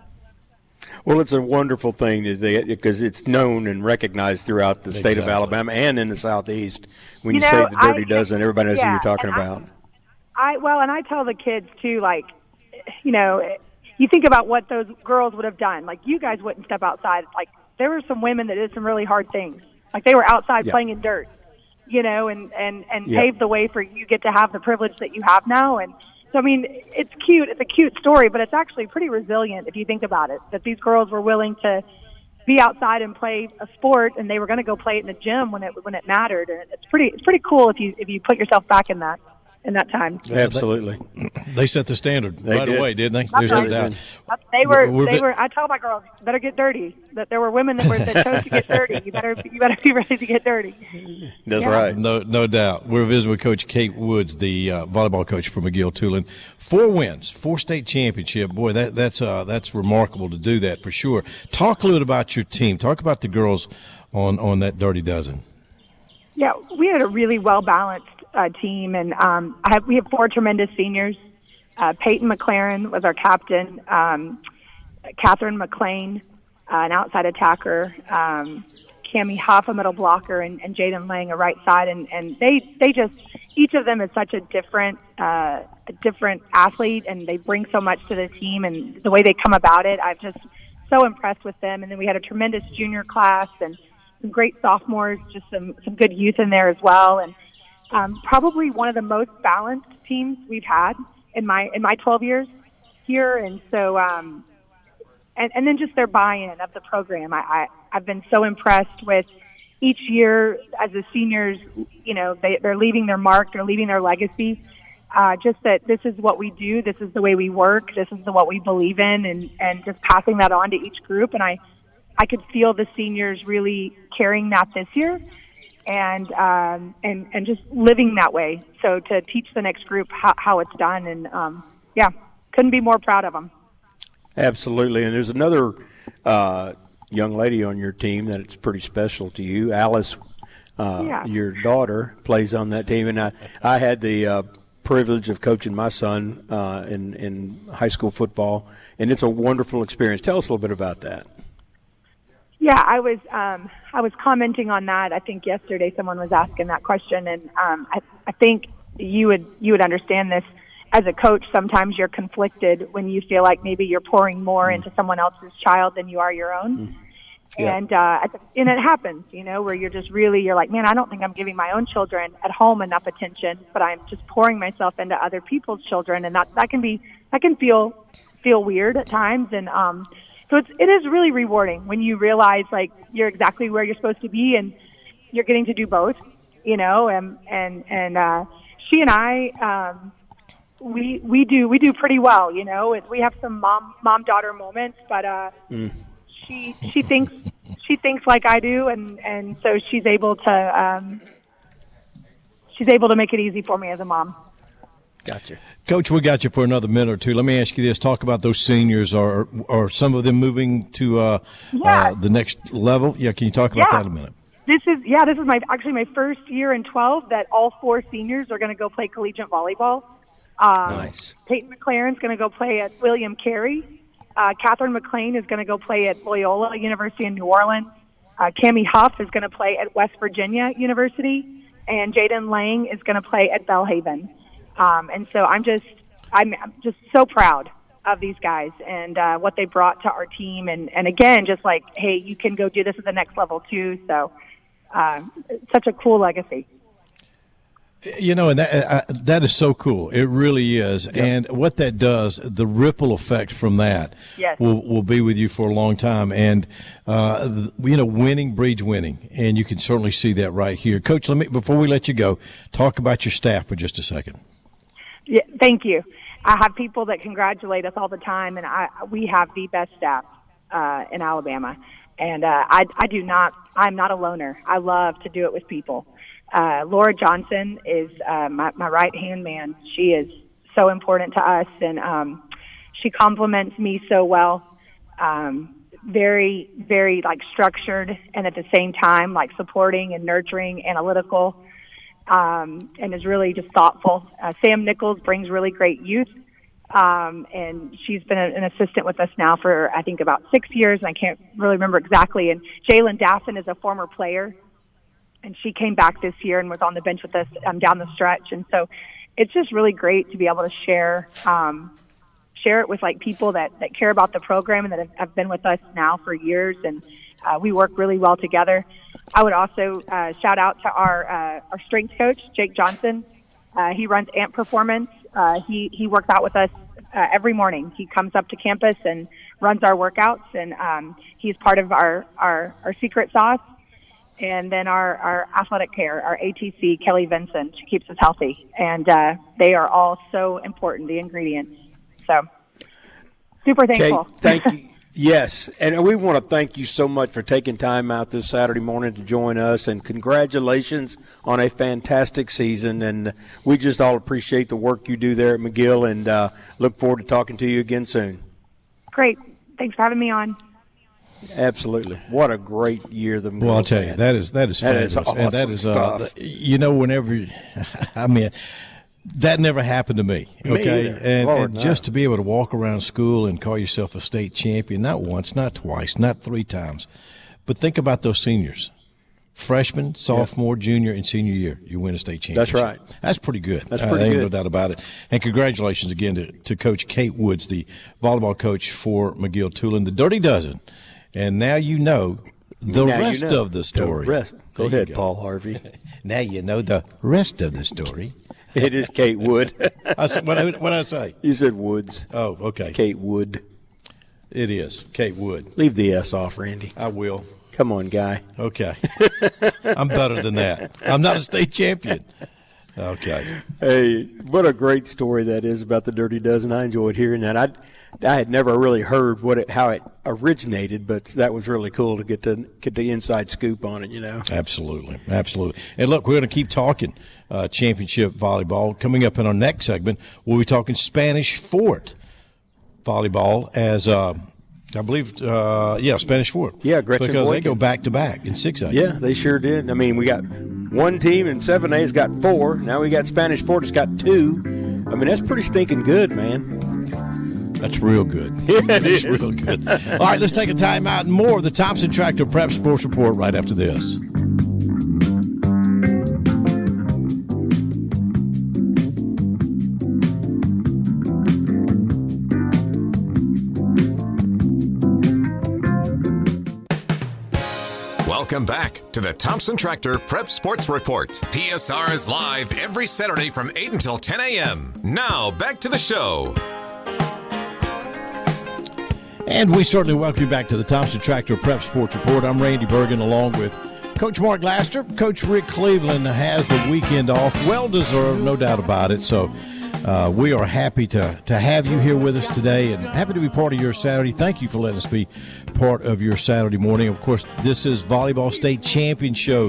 Well, it's a wonderful thing is they, because it's known and recognized throughout the state of Exactly. Alabama and in the Southeast. When you, You say know, the Dirty I- Dozen, everybody knows yeah, who you're talking and I- about. I well, and I tell the kids too, like, you know, you think about what those girls would have done. Like, you guys wouldn't step outside. Like, there were some women that did some really hard things. Like, they were outside Yeah. playing in dirt, you know, and and and Yeah. paved the way for you get to have the privilege that you have now. And so, I mean, it's cute. It's a cute story, but it's actually pretty resilient if you think about it. That these girls were willing to be outside and play a sport, and they were going to go play it in the gym when it when it mattered. And it's pretty it's pretty cool if you if you put yourself back in that in that time. Absolutely. They set the standard They right did. away, didn't they? That's There's no right. doubt. They were We're they bit- were. I tell my girls, better get dirty. That there were women that were that chose to get dirty. You better you better be ready to get dirty. That's Yeah. right. No, no doubt. We're visiting with Coach Kate Woods, the uh, volleyball coach for McGill-Toolen. Four wins, four state championship. Boy, that that's uh, that's remarkable to do that for sure. Talk a little bit about your team. Talk about the girls on on that Dirty Dozen. Yeah, we had a really well balanced uh, team, and um, I have, we have four tremendous seniors. Uh, Peyton McLaren was our captain. Um, Catherine McLean, uh, an outside attacker. Um, Cammie Huff, a middle blocker, and, and Jaden Lang, a right side, and, and they they just each of them is such a different uh, a different athlete, and they bring so much to the team, and the way they come about it, I'm just so impressed with them. And then we had a tremendous junior class and some great sophomores, just some some good youth in there as well, and um, probably one of the most balanced teams we've had in my in my twelve years here, and so. Um, And, and then just their buy-in of the program. I, I, I've been so impressed with each year as the seniors, you know, they, they're leaving their mark, they're leaving their legacy. Uh, just that this is what we do, this is the way we work, this is the, what we believe in, and, and just passing that on to each group. And I, I could feel the seniors really carrying that this year and, um, and, and just living that way. So to teach the next group how, how it's done. And, um, yeah, couldn't be more proud of them. Absolutely. And there's another uh, young lady on your team that it's pretty special to you. Alice, uh, Yeah. your daughter, plays on that team. And I, I had the uh, privilege of coaching my son uh, in, in high school football, and it's a wonderful experience. Tell us a little bit about that. Yeah, I was um, I was commenting on that. I think yesterday someone was asking that question, and um, I, I think you would you would understand this. As a coach, sometimes you're conflicted when you feel like maybe you're pouring more into someone else's child than you are your own. Yeah. And uh, and it happens, you know, where you're just really, you're like, man, I don't think I'm giving my own children at home enough attention, but I'm just pouring myself into other people's children, and that that can be that can feel feel weird at times. And um, so it's it is really rewarding when you realize like you're exactly where you're supposed to be, and you're getting to do both, you know. And and and uh, she and I. Um, We we do we do pretty well, you know. We have some mom mom daughter moments, but uh, Mm. she she thinks she thinks like I do, and, and so she's able to um, she's able to make it easy for me as a mom. Gotcha. Coach, we got you for another minute or two. Let me ask you this. Talk about those seniors. Are, are some of them moving to uh, Yeah. uh, the next level? Yeah, can you talk about Yeah. that a minute? This is yeah. This is my actually my first year in twelve that all four seniors are going to go play collegiate volleyball. Um, Nice. Peyton McLaren's going to go play at William Carey. Uh, Catherine McLean is going to go play at Loyola University in New Orleans. Uh, Cammie Huff is going to play at West Virginia University, and Jaden Lang is going to play at Belhaven. Um, and so I'm just I'm, I'm just so proud of these guys and uh, what they brought to our team. And, and again, just like, hey, you can go do this at the next level too. So uh, it's such a cool legacy. You know, and that uh, that is so cool. It really is. Yep. And what that does, the ripple effect from that Yes. will will be with you for a long time. And, uh, th- you know, winning breeds winning. And you can certainly see that right here. Coach, let me, before we let you go, talk about your staff for just a second. Yeah, thank you. I have people that congratulate us all the time, and I we have the best staff uh, in Alabama. And uh, I, I do not, I'm not a loner. I love to do it with people. Uh, Laura Johnson is uh, my, my right-hand man. She is so important to us, and um, she compliments me so well. Um, very, very, like, structured, and at the same time, like, supporting and nurturing, analytical, um, and is really just thoughtful. Uh, Sam Nichols brings really great youth, um, and she's been a, an assistant with us now for, I think, about six years, and I can't really remember exactly. And Jalen Daffin is a former player, and she came back this year and was on the bench with us um, down the stretch. And so it's just really great to be able to share um, share it with, like, people that, that care about the program and that have, have been with us now for years, and uh, we work really well together. I would also uh, shout out to our uh, our strength coach, Jake Johnson. Uh, he runs Amp Performance. Uh, he, he works out with us uh, every morning. He comes up to campus and runs our workouts, and um, he's part of our, our, our secret sauce. And then our, our athletic care, our A T C, Kelly Vincent, she keeps us healthy. And uh, they are all so important, the ingredients. So, super thankful. Kate, thank you. Yes, and we want to thank you so much for taking time out this Saturday morning to join us, and congratulations on a fantastic season. And we just all appreciate the work you do there at McGill, and uh, look forward to talking to you again soon. Great. Thanks for having me on. Absolutely. What a great year the McGill Well, I'll tell you, had. that is that is That is fabulous. And that awesome is, stuff. uh, you know, whenever, I mean, that never happened to me. Me Okay, either. and, Lord, and no. just to be able to walk around school and call yourself a state champion, not once, not twice, not three times, but think about those seniors. Freshman, sophomore, junior, and senior year, you win a state championship. That's right. That's pretty good. That's Uh, pretty ain't good. No doubt about it. And congratulations again to, to Coach Kate Woods, the volleyball coach for McGill-Tulane, the Dirty Dozen. And now you know the Now you rest know. of the story. The rest. Go There you ahead, go. Paul Harvey. Now you know the rest of the story. It is Kate Wood. I said, what I, what I say? You said Woods. Oh, okay. It's Kate Wood. It is Kate Wood. Leave the S off, Randy. I will. Come on, guy. Okay. I'm better than that. I'm not a state champion. Okay. Hey, what a great story that is about the Dirty Dozen. I enjoyed hearing that. I, I had never really heard what it, how it originated, but that was really cool to get to get the inside scoop on it. You know. Absolutely. Absolutely. And look, we're going to keep talking uh, championship volleyball. Coming up in our next segment, we'll be talking Spanish Fort volleyball as uh, I believe, uh, yeah, Spanish Fort. Yeah, Gretchen because they Boykin. go back to back in six A. Yeah, they sure did. I mean, we got one team in seven A's got four. Now we got Spanish Fort has got two. I mean, that's pretty stinking good, man. That's real good. Yeah, it That's is. real good. All right, let's take a time out and more of the Thompson Tractor Prep Sports Report right after this. Welcome back to the Thompson Tractor Prep Sports Report. P S R is live every Saturday from eight until ten a.m. Now, back to the show. And we certainly welcome you back to the Thompson Tractor Prep Sports Report. I'm Randy Bergen along with Coach Mark Laster. Coach Rick Cleveland has the weekend off. Well deserved, no doubt about it. So uh, we are happy to, to have you here with us today and happy to be part of your Saturday. Thank you for letting us be part of your Saturday morning. Of course, this is Volleyball State Champion Show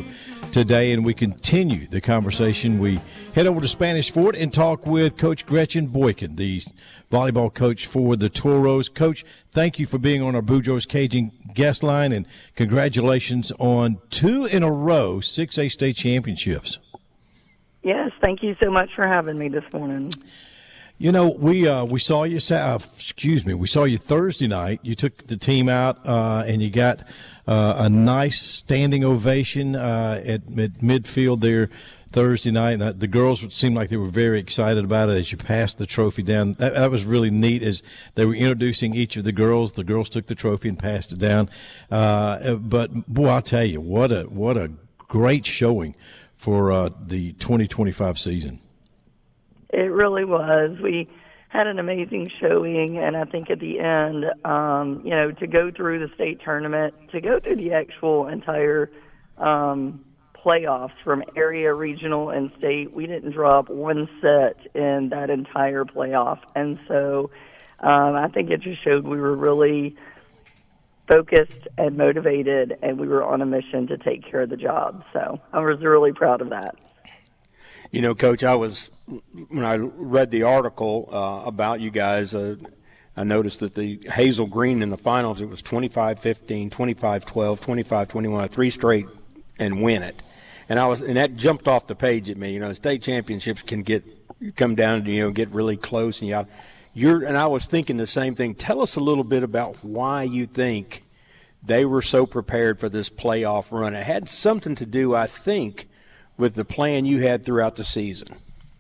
today, and we continue the conversation. We head over to Spanish Fort and talk with Coach Gretchen Boykin, the volleyball coach for the Toros. Coach, thank you for being on our Boudreaux's Cajun guest line, and congratulations on two in a row six A state championships. Yes, thank you so much for having me this morning. You know, we uh, we saw you. Uh, excuse me, we saw you Thursday night. You took the team out, uh, and you got uh, a nice standing ovation uh, at, at midfield there Thursday night. And uh, the girls would seem like they were very excited about it as you passed the trophy down. That, that was really neat. As they were introducing each of the girls, the girls took the trophy and passed it down. Uh, but boy, I'll tell you, what a what a great showing for uh, the twenty twenty-five season. It really was. We had an amazing showing, and I think at the end, um, you know, to go through the state tournament, to go through the actual entire um, playoffs from area, regional, and state, we didn't drop one set in that entire playoff. And so um, I think it just showed we were really focused and motivated, and we were on a mission to take care of the job. So I was really proud of that. You know, Coach, I was when I read the article uh, about you guys, uh, I noticed that the Hazel Green in the finals, it was twenty-five fifteen, twenty-five twelve, twenty-five twenty-one, three straight and win it. And I was, and that jumped off the page at me. You know, state championships can get come down to, you know, get really close, and you you're and I was thinking the same thing. Tell us a little bit about why you think they were so prepared for this playoff run. It had something to do, I think, with the plan you had throughout the season.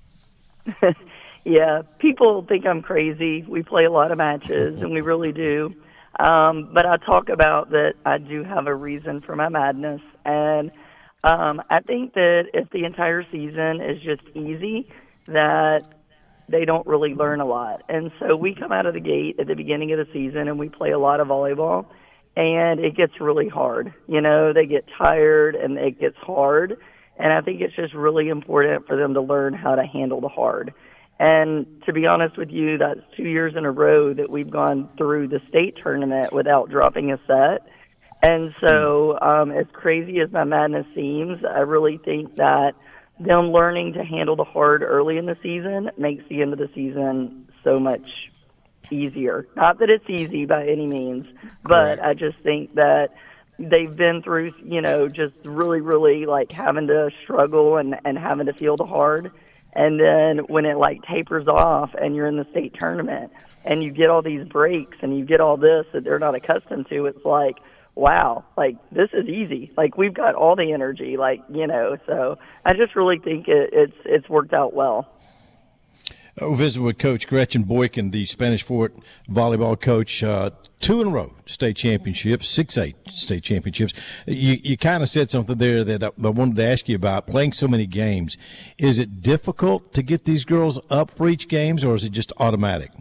Yeah, people think I'm crazy. We play a lot of matches, and we really do. Um, but I talk about that I do have a reason for my madness. And um, I think that if the entire season is just easy, that they don't really learn a lot. And so we come out of the gate at the beginning of the season, and we play a lot of volleyball, and it gets really hard. You know, they get tired, and it gets hard. And I think it's just really important for them to learn how to handle the hard. And to be honest with you, that's two years in a row that we've gone through the state tournament without dropping a set. And so um, as crazy as my madness seems, I really think that them learning to handle the hard early in the season makes the end of the season so much easier. Not that it's easy by any means, but Correct. I just think that they've been through, you know, just really, really, like, having to struggle and, and having to feel the hard. And then when it, like, tapers off and you're in the state tournament and you get all these breaks and you get all this that they're not accustomed to, it's like, wow, like, this is easy. Like, we've got all the energy, like, you know. So I just really think it, it's it's worked out well. We'll visit with Coach Gretchen Boykin, the Spanish Fort volleyball coach. Uh, two in a row state championships, six A state championships. You, you kind of said something there that I, I wanted to ask you about, playing so many games. Is it difficult to get these girls up for each games, or is it just automatic?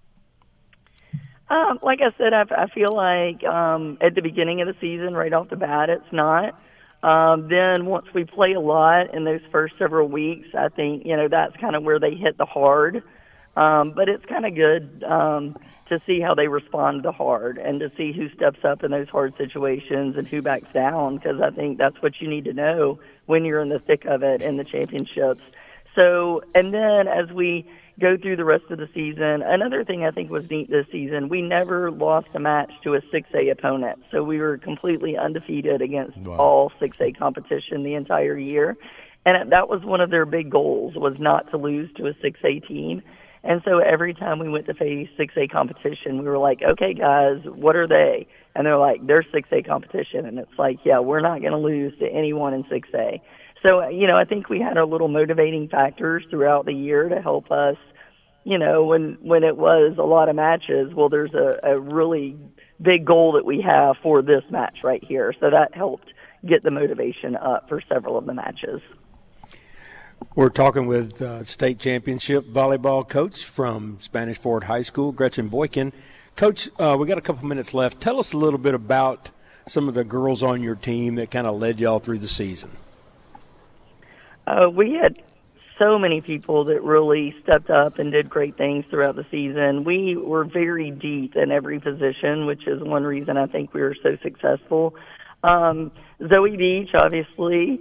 Um, like I said, I, I feel like um, at the beginning of the season, right off the bat, it's not. Um, then once we play a lot in those first several weeks, I think, you know, that's kind of where they hit the hard. Um, but it's kind of good um, to see how they respond to the hard and to see who steps up in those hard situations and who backs down, because I think that's what you need to know when you're in the thick of it in the championships. So, and then as we go through the rest of the season, another thing I think was neat this season, we never lost a match to a six A opponent. So we were completely undefeated against wow. all six A competition the entire year. And that was one of their big goals, was not to lose to a six A team. And so every time we went to face six A competition, we were like, okay, guys, what are they? And they're like, they're six A competition. And it's like, yeah, we're not going to lose to anyone in six A. So, you know, I think we had our little motivating factors throughout the year to help us, you know, when, when it was a lot of matches, well, there's a, a really big goal that we have for this match right here. So that helped get the motivation up for several of the matches. We're talking with uh, state championship volleyball coach from Spanish Fort High School, Gretchen Boykin. Coach, uh, we got a couple minutes left. Tell us a little bit about some of the girls on your team that kind of led y'all through the season. Uh, we had so many people that really stepped up and did great things throughout the season. We were very deep in every position, which is one reason I think we were so successful. Um, Zoe Beach, obviously,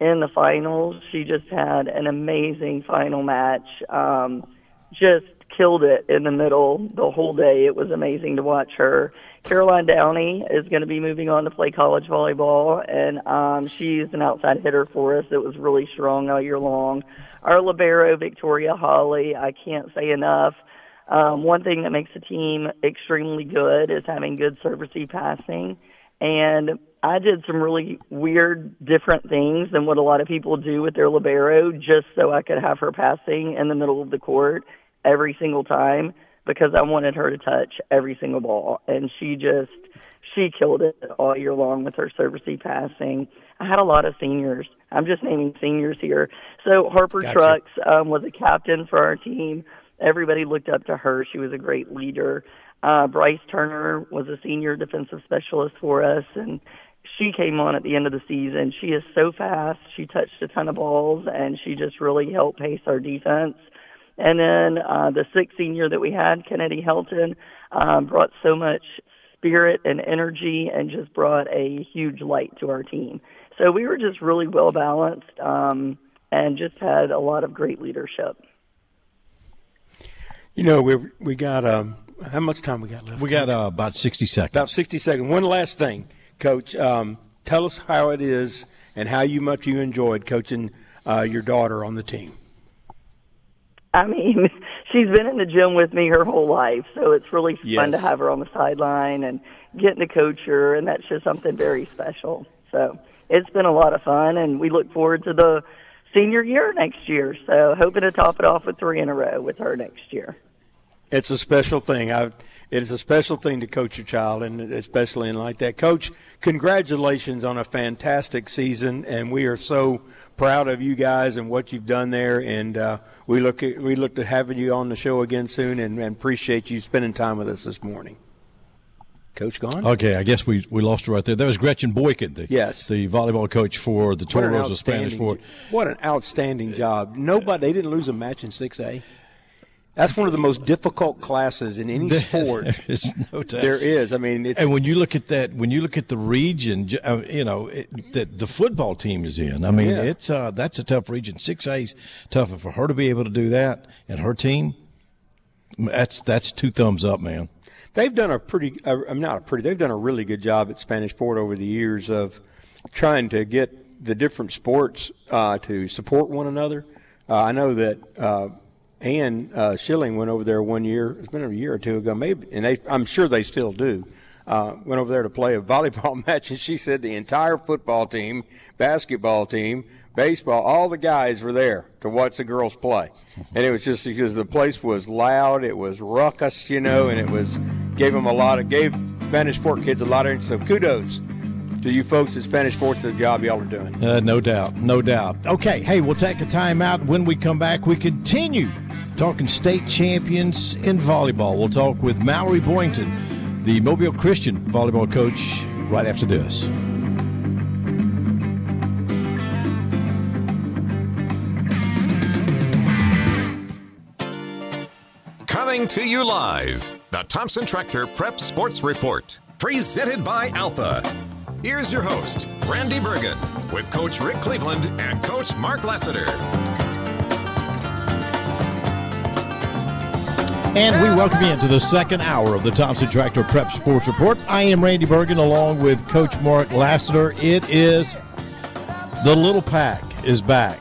in the finals. She just had an amazing final match. Um, just killed it in the middle the whole day. It was amazing to watch her. Caroline Downey is going to be moving on to play college volleyball, and um, she's an outside hitter for us. It was really strong all year long. Our libero, Victoria Hawley, I can't say enough. Um, one thing that makes the team extremely good is having good serve receive passing. And I did some really weird, different things than what a lot of people do with their libero just so I could have her passing in the middle of the court every single time because I wanted her to touch every single ball. And she just, she killed it all year long with her serve receive passing. I had a lot of seniors. I'm just naming seniors here. So Harper Gotcha. Trucks um, was a captain for our team. Everybody looked up to her. She was a great leader. Uh, Bryce Turner was a senior defensive specialist for us, and she came on at the end of the season. She is so fast. She touched a ton of balls, and she just really helped pace our defense. And then uh, the sixth senior that we had, Kennedy Helton, um, brought so much spirit and energy and just brought a huge light to our team. So we were just really well-balanced um, and just had a lot of great leadership. You know, we we got um, how much time we got left? We got uh, about sixty seconds. About sixty seconds. One last thing, Coach. Um, tell us how it is and how you much you enjoyed coaching uh, your daughter on the team. I mean, she's been in the gym with me her whole life, so it's really Yes. fun to have her on the sideline and getting to coach her, and that's just something very special. So it's been a lot of fun, and we look forward to the senior year next year. So hoping to top it off with three in a row with her next year. It's a special thing. I, it is a special thing to coach your child, and especially in like that. Coach, congratulations on a fantastic season, and we are so proud of you guys and what you've done there. And uh, we look at, we look to having you on the show again soon, and, and appreciate you spending time with us this morning. Coach gone? Okay, I guess we, we lost her right there. That was Gretchen Boykin, the, Yes. the volleyball coach for the What an Toros of Spanish Fort. outstanding- What an outstanding job. Nobody, they didn't lose a match in six A. That's one of the most difficult classes in any sport. There is no doubt. There is. I mean, it's And when you look at that, when you look at the region, j- uh, you know it, that the football team is in. I mean, Yeah. it's uh, that's a tough region. Six A's tough, and for her to be able to do that and her team, that's that's two thumbs up, man. they've done a pretty. Uh, I'm not a pretty. They've done a really good job at Spanish Fort over the years of trying to get the different sports uh, to support one another. Uh, I know that. Uh, Ann uh, Schilling went over there one year. It's been a year or two ago, maybe, and they, I'm sure they still do. Uh, went over there to play a volleyball match, and she said the entire football team, basketball team, baseball, all the guys were there to watch the girls play. And it was just because the place was loud, it was ruckus, you know, and it was gave them a lot of gave Spanish Fort kids a lot of. So kudos to you folks at Spanish Fort for the job y'all are doing. Uh, no doubt, no doubt. Okay, hey, we'll take a timeout. When we come back, we continue talking state champions in volleyball. We'll talk with Mallory Boynton, the Mobile Christian volleyball coach, right after this. Coming to you live, the Thompson Tractor Prep Sports Report, presented by Alpha. Here's your host, Randy Bergen, with Coach Rick Cleveland and Coach Mark Lassiter. And we welcome you into the second hour of the Thompson Tractor Prep Sports Report. I am Randy Bergen along with Coach Mark Lassiter. It is the little pack is back.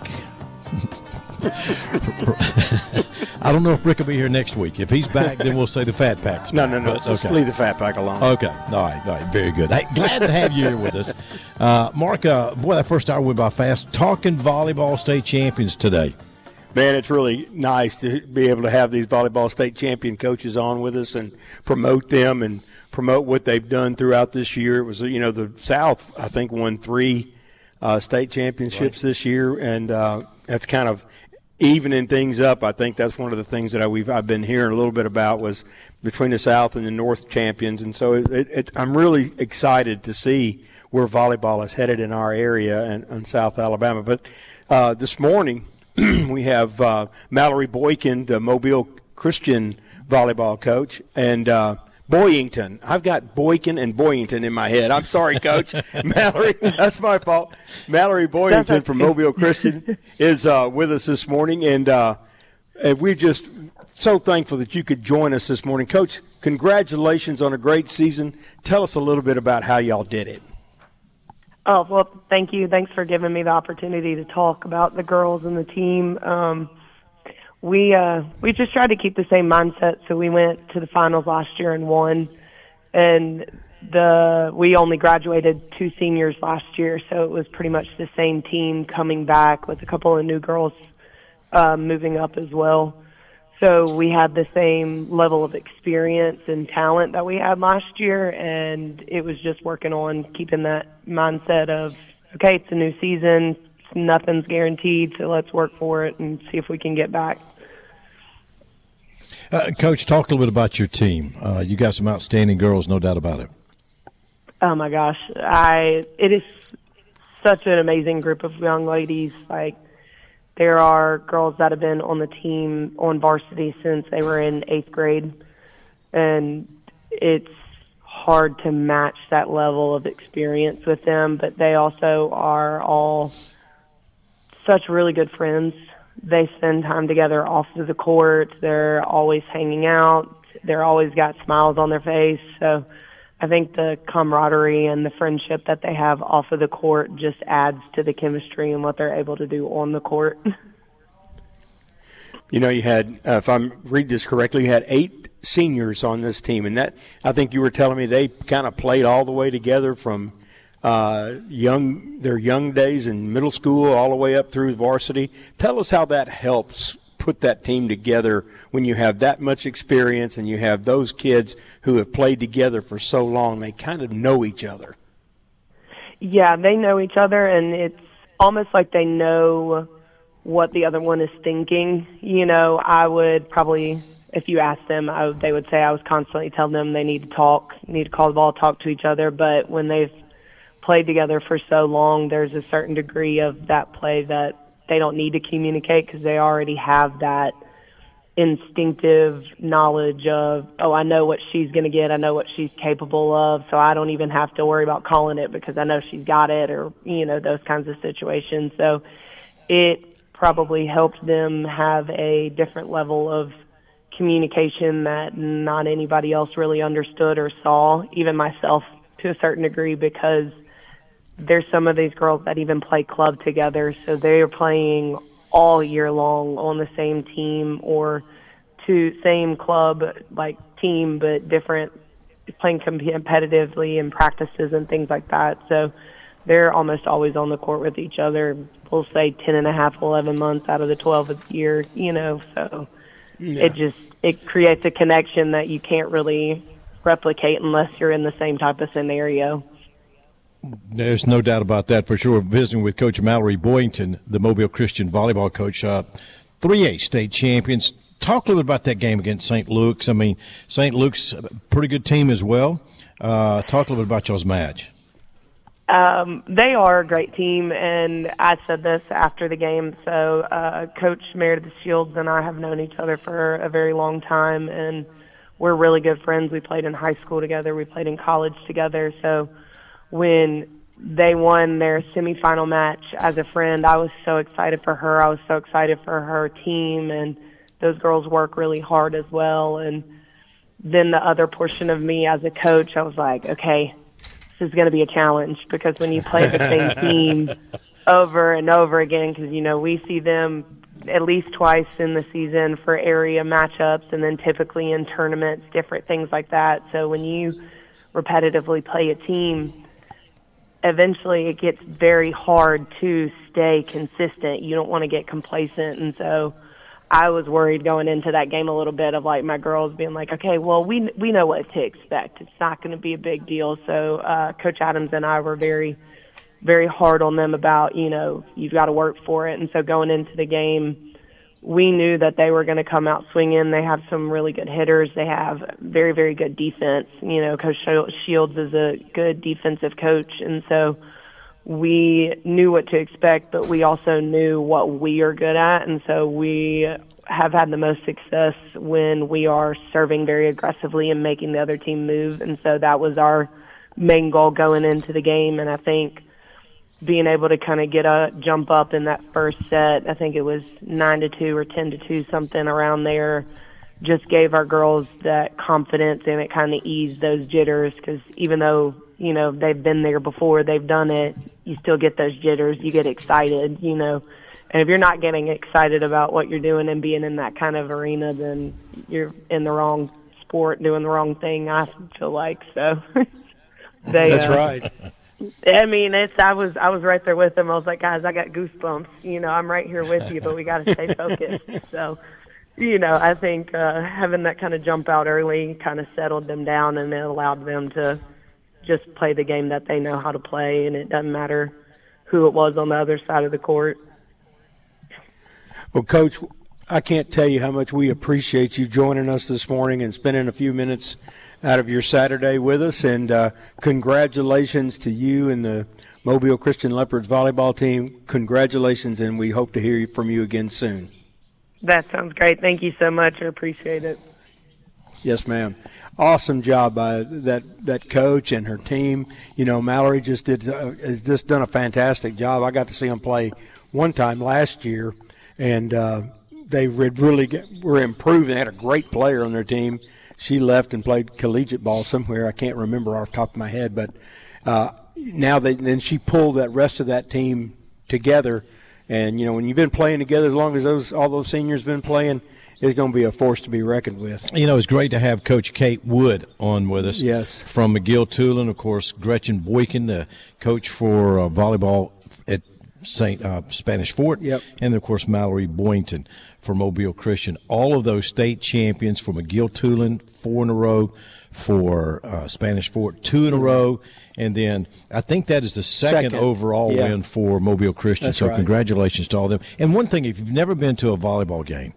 I don't know if Rick will be here next week. If he's back, then we'll say the fat pack's No, back. no, no. But, Just okay. leave the fat pack alone. Okay. All right. All right. Very good. Hey, glad to have you here with us. Uh, Mark, uh, boy, that first hour went by fast. Talking volleyball state champions today. Man, it's really nice to be able to have these volleyball state champion coaches on with us and promote them and promote what they've done throughout this year. It was, you know, the South, I think, won three uh, state championships right. this year, and uh, that's kind of evening things up. I think that's one of the things that I, we've I've been hearing a little bit about was between the South and the North champions, and so it, it, it, I'm really excited to see where volleyball is headed in our area and in South Alabama. But uh, this morning we have uh, Mallory Boykin, the Mobile Christian volleyball coach, and uh, Boyington. I've got Boykin and Boyington in my head. I'm sorry, Coach. Mallory, that's my fault. Mallory Boyington from Mobile Christian is uh, with us this morning, and, uh, and we're just so thankful that you could join us this morning. Coach, congratulations on a great season. Tell us a little bit about how y'all did it. Oh, well, thank you. Thanks for giving me the opportunity to talk about the girls and the team. Um, we uh, we just tried to keep the same mindset, so we went to the finals last year and won. And the we only graduated two seniors last year, so it was pretty much the same team coming back with a couple of new girls uh, moving up as well. So we had the same level of experience and talent that we had last year, and it was just working on keeping that mindset of, okay, it's a new season, nothing's guaranteed, so let's work for it and see if we can get back. Uh, Coach, talk a little bit about your team. Uh, you got some outstanding girls, no doubt about it. Oh, my gosh. I it is such an amazing group of young ladies. Like, there are girls that have been on the team on varsity since they were in eighth grade, and it's hard to match that level of experience with them, but they also are all such really good friends. They spend time together off of the court. They're always hanging out. They're always got smiles on their face. So I think the camaraderie and the friendship that they have off of the court just adds to the chemistry and what they're able to do on the court. You know, you had, uh, if I'm reading this correctly, you had eight seniors on this team, and that I think you were telling me they kind of played all the way together from uh, young their young days in middle school all the way up through varsity. Tell us how that helps put that team together when you have that much experience and you have those kids who have played together for so long. They kind of know each other. Yeah, they know each other, and it's almost like they know what the other one is thinking. You know, I would probably, if you asked them, I would, they would say I was constantly telling them they need to talk, need to call the ball, talk to each other. But when they've played together for so long, there's a certain degree of that play that they don't need to communicate because they already have that instinctive knowledge of, oh, I know what she's going to get. I know what she's capable of, so I don't even have to worry about calling it because I know she's got it, or, you know, those kinds of situations. So it probably helped them have a different level of communication that not anybody else really understood or saw, even myself to a certain degree, because there's some of these girls that even play club together, so they are playing all year long on the same team or to same club, like team, but different, playing competitively in practices and things like that. So they're almost always on the court with each other. We'll say ten and a half, eleven months out of the twelve year, you know, so yeah. it just, it creates a connection that you can't really replicate unless you're in the same type of scenario. There's no doubt about that for sure. Visiting with Coach Mallory Boyington, the Mobile Christian volleyball coach, uh, three A state champions. Talk a little bit about that game against Saint Luke's. I mean, Saint Luke's a pretty good team as well. Uh, talk a little bit about y'all's match. Um, they are a great team, and I said this after the game. So uh, Coach Meredith Shields and I have known each other for a very long time, and we're really good friends. We played in high school together. We played in college together. So when they won their semifinal match as a friend, I was so excited for her. I was so excited for her team, and those girls work really hard as well. And then the other portion of me as a coach, I was like, okay, this is going to be a challenge, because when you play the same team over and over again, because, you know, we see them at least twice in the season for area matchups, and then typically in tournaments, different things like that. So when you repetitively play a team, eventually it gets very hard to stay consistent. You don't want to get complacent. And so I was worried going into that game a little bit of, like, my girls being like, okay, well, we we know what to expect. It's not going to be a big deal. So uh, Coach Adams and I were very, very hard on them about, you know, you've got to work for it. And so going into the game, we knew that they were going to come out swinging. They have some really good hitters. They have very, very good defense. You know, Coach Shields is a good defensive coach, and so we knew what to expect, but we also knew what we are good at, and so we have had the most success when we are serving very aggressively and making the other team move. And so that was our main goal going into the game. And I think being able to kind of get a jump up in that first set, I think it was nine to two or ten to two, something around there, just gave our girls that confidence, and it kind of eased those jitters, because even though, you know, they've been there before, they've done it, you still get those jitters, you get excited, you know. And if you're not getting excited about what you're doing and being in that kind of arena, then you're in the wrong sport, doing the wrong thing, I feel like. So they, That's uh, right. I mean, it's I was I was right there with them. I was like, guys, I got goosebumps. You know, I'm right here with you, but we got to stay focused. So, you know, I think uh, having that kind of jump out early kind of settled them down, and it allowed them to just play the game that they know how to play, and it doesn't matter who it was on the other side of the court. Well, Coach, I can't tell you how much we appreciate you joining us this morning and spending a few minutes out of your Saturday with us. And uh, congratulations to you and the Mobile Christian Leopards volleyball team. Congratulations, and we hope to hear from you again soon. That sounds great. Thank you so much. I appreciate it. Yes, ma'am. Awesome job by that that coach and her team. You know, Mallory just did uh, has just done a fantastic job. I got to see them play one time last year, and uh, they really get, were improving. They had a great player on their team. She left and played collegiate ball somewhere. I can't remember off the top of my head, but uh, now they then she pulled that rest of that team together. And you know, when you've been playing together as long as those all those seniors been playing, it's going to be a force to be reckoned with. You know, it's great to have Coach Kate Wood on with us. Yes. From McGill-Tulane, of course, Gretchen Boykin, the coach for uh, volleyball at Saint Uh, Spanish Fort. Yep. And, of course, Mallory Boynton for Mobile Christian. All of those state champions for McGill-Tulane, four in a row, for uh, Spanish Fort, two in a row. And then I think that is the second, Second. overall Yeah. win for Mobile Christian. That's so right. congratulations to all of them. And one thing, if you've never been to a volleyball game,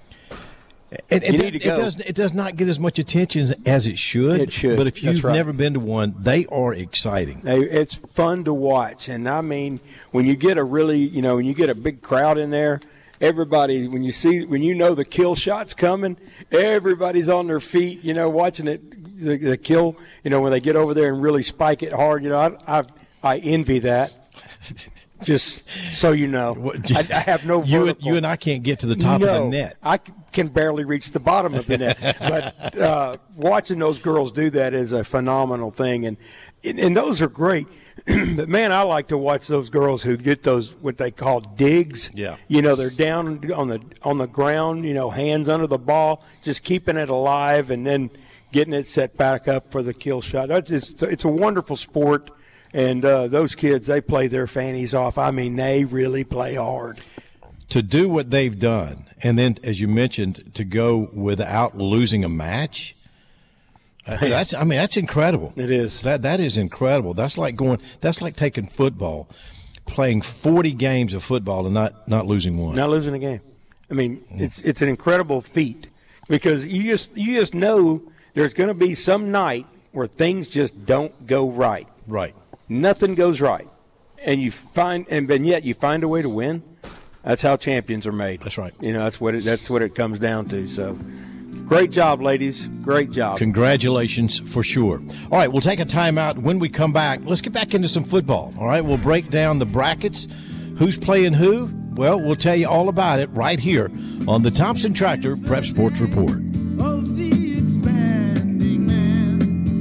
It, it, You need to it go. does. It does not get as much attention as it should. It should. But if That's you've right. never been to one, they are exciting. They- It's fun to watch, and I mean, when you get a really, you know, when you get a big crowd in there, everybody, when you see, when you know the kill shot's coming, everybody's on their feet, you know, watching it, the, the kill, you know, when they get over there and really spike it hard, you know, I, I, I envy that. Just so you know, I, I have no You and, vertical. you and I can't get to the top no, of the net. I c- can barely reach the bottom of the net. But uh, watching those girls do that is a phenomenal thing, and and, and those are great. But man, I like to watch those girls who get those what they call digs. Yeah. You know, they're down on the on the ground. You know, hands under the ball, just keeping it alive, and then getting it set back up for the kill shot. That's just, it's a wonderful sport. And uh, those kids, they play their fannies off. I mean, they really play hard. To do what they've done, and then, as you mentioned, to go without losing a match, uh, that's, I mean, that's incredible. It is. That That is incredible. That's like going, that's like taking football, playing forty games of football and not, not losing one. Not losing a game. I mean, it's it's an incredible feat, because you just you just know there's going to be some night where things just don't go right. Right. Nothing goes right, and you find and, and yet you find a way to win. That's how champions are made. That's right. You know, that's what it, that's what it comes down to. So, great job, ladies. Great job. Congratulations for sure. All right, we'll take a timeout. When we come back, let's get back into some football. All right, we'll break down the brackets. Who's playing who? Well, we'll tell you all about it right here on the Thompson Tractor Prep Sports Report. Of the expanding man,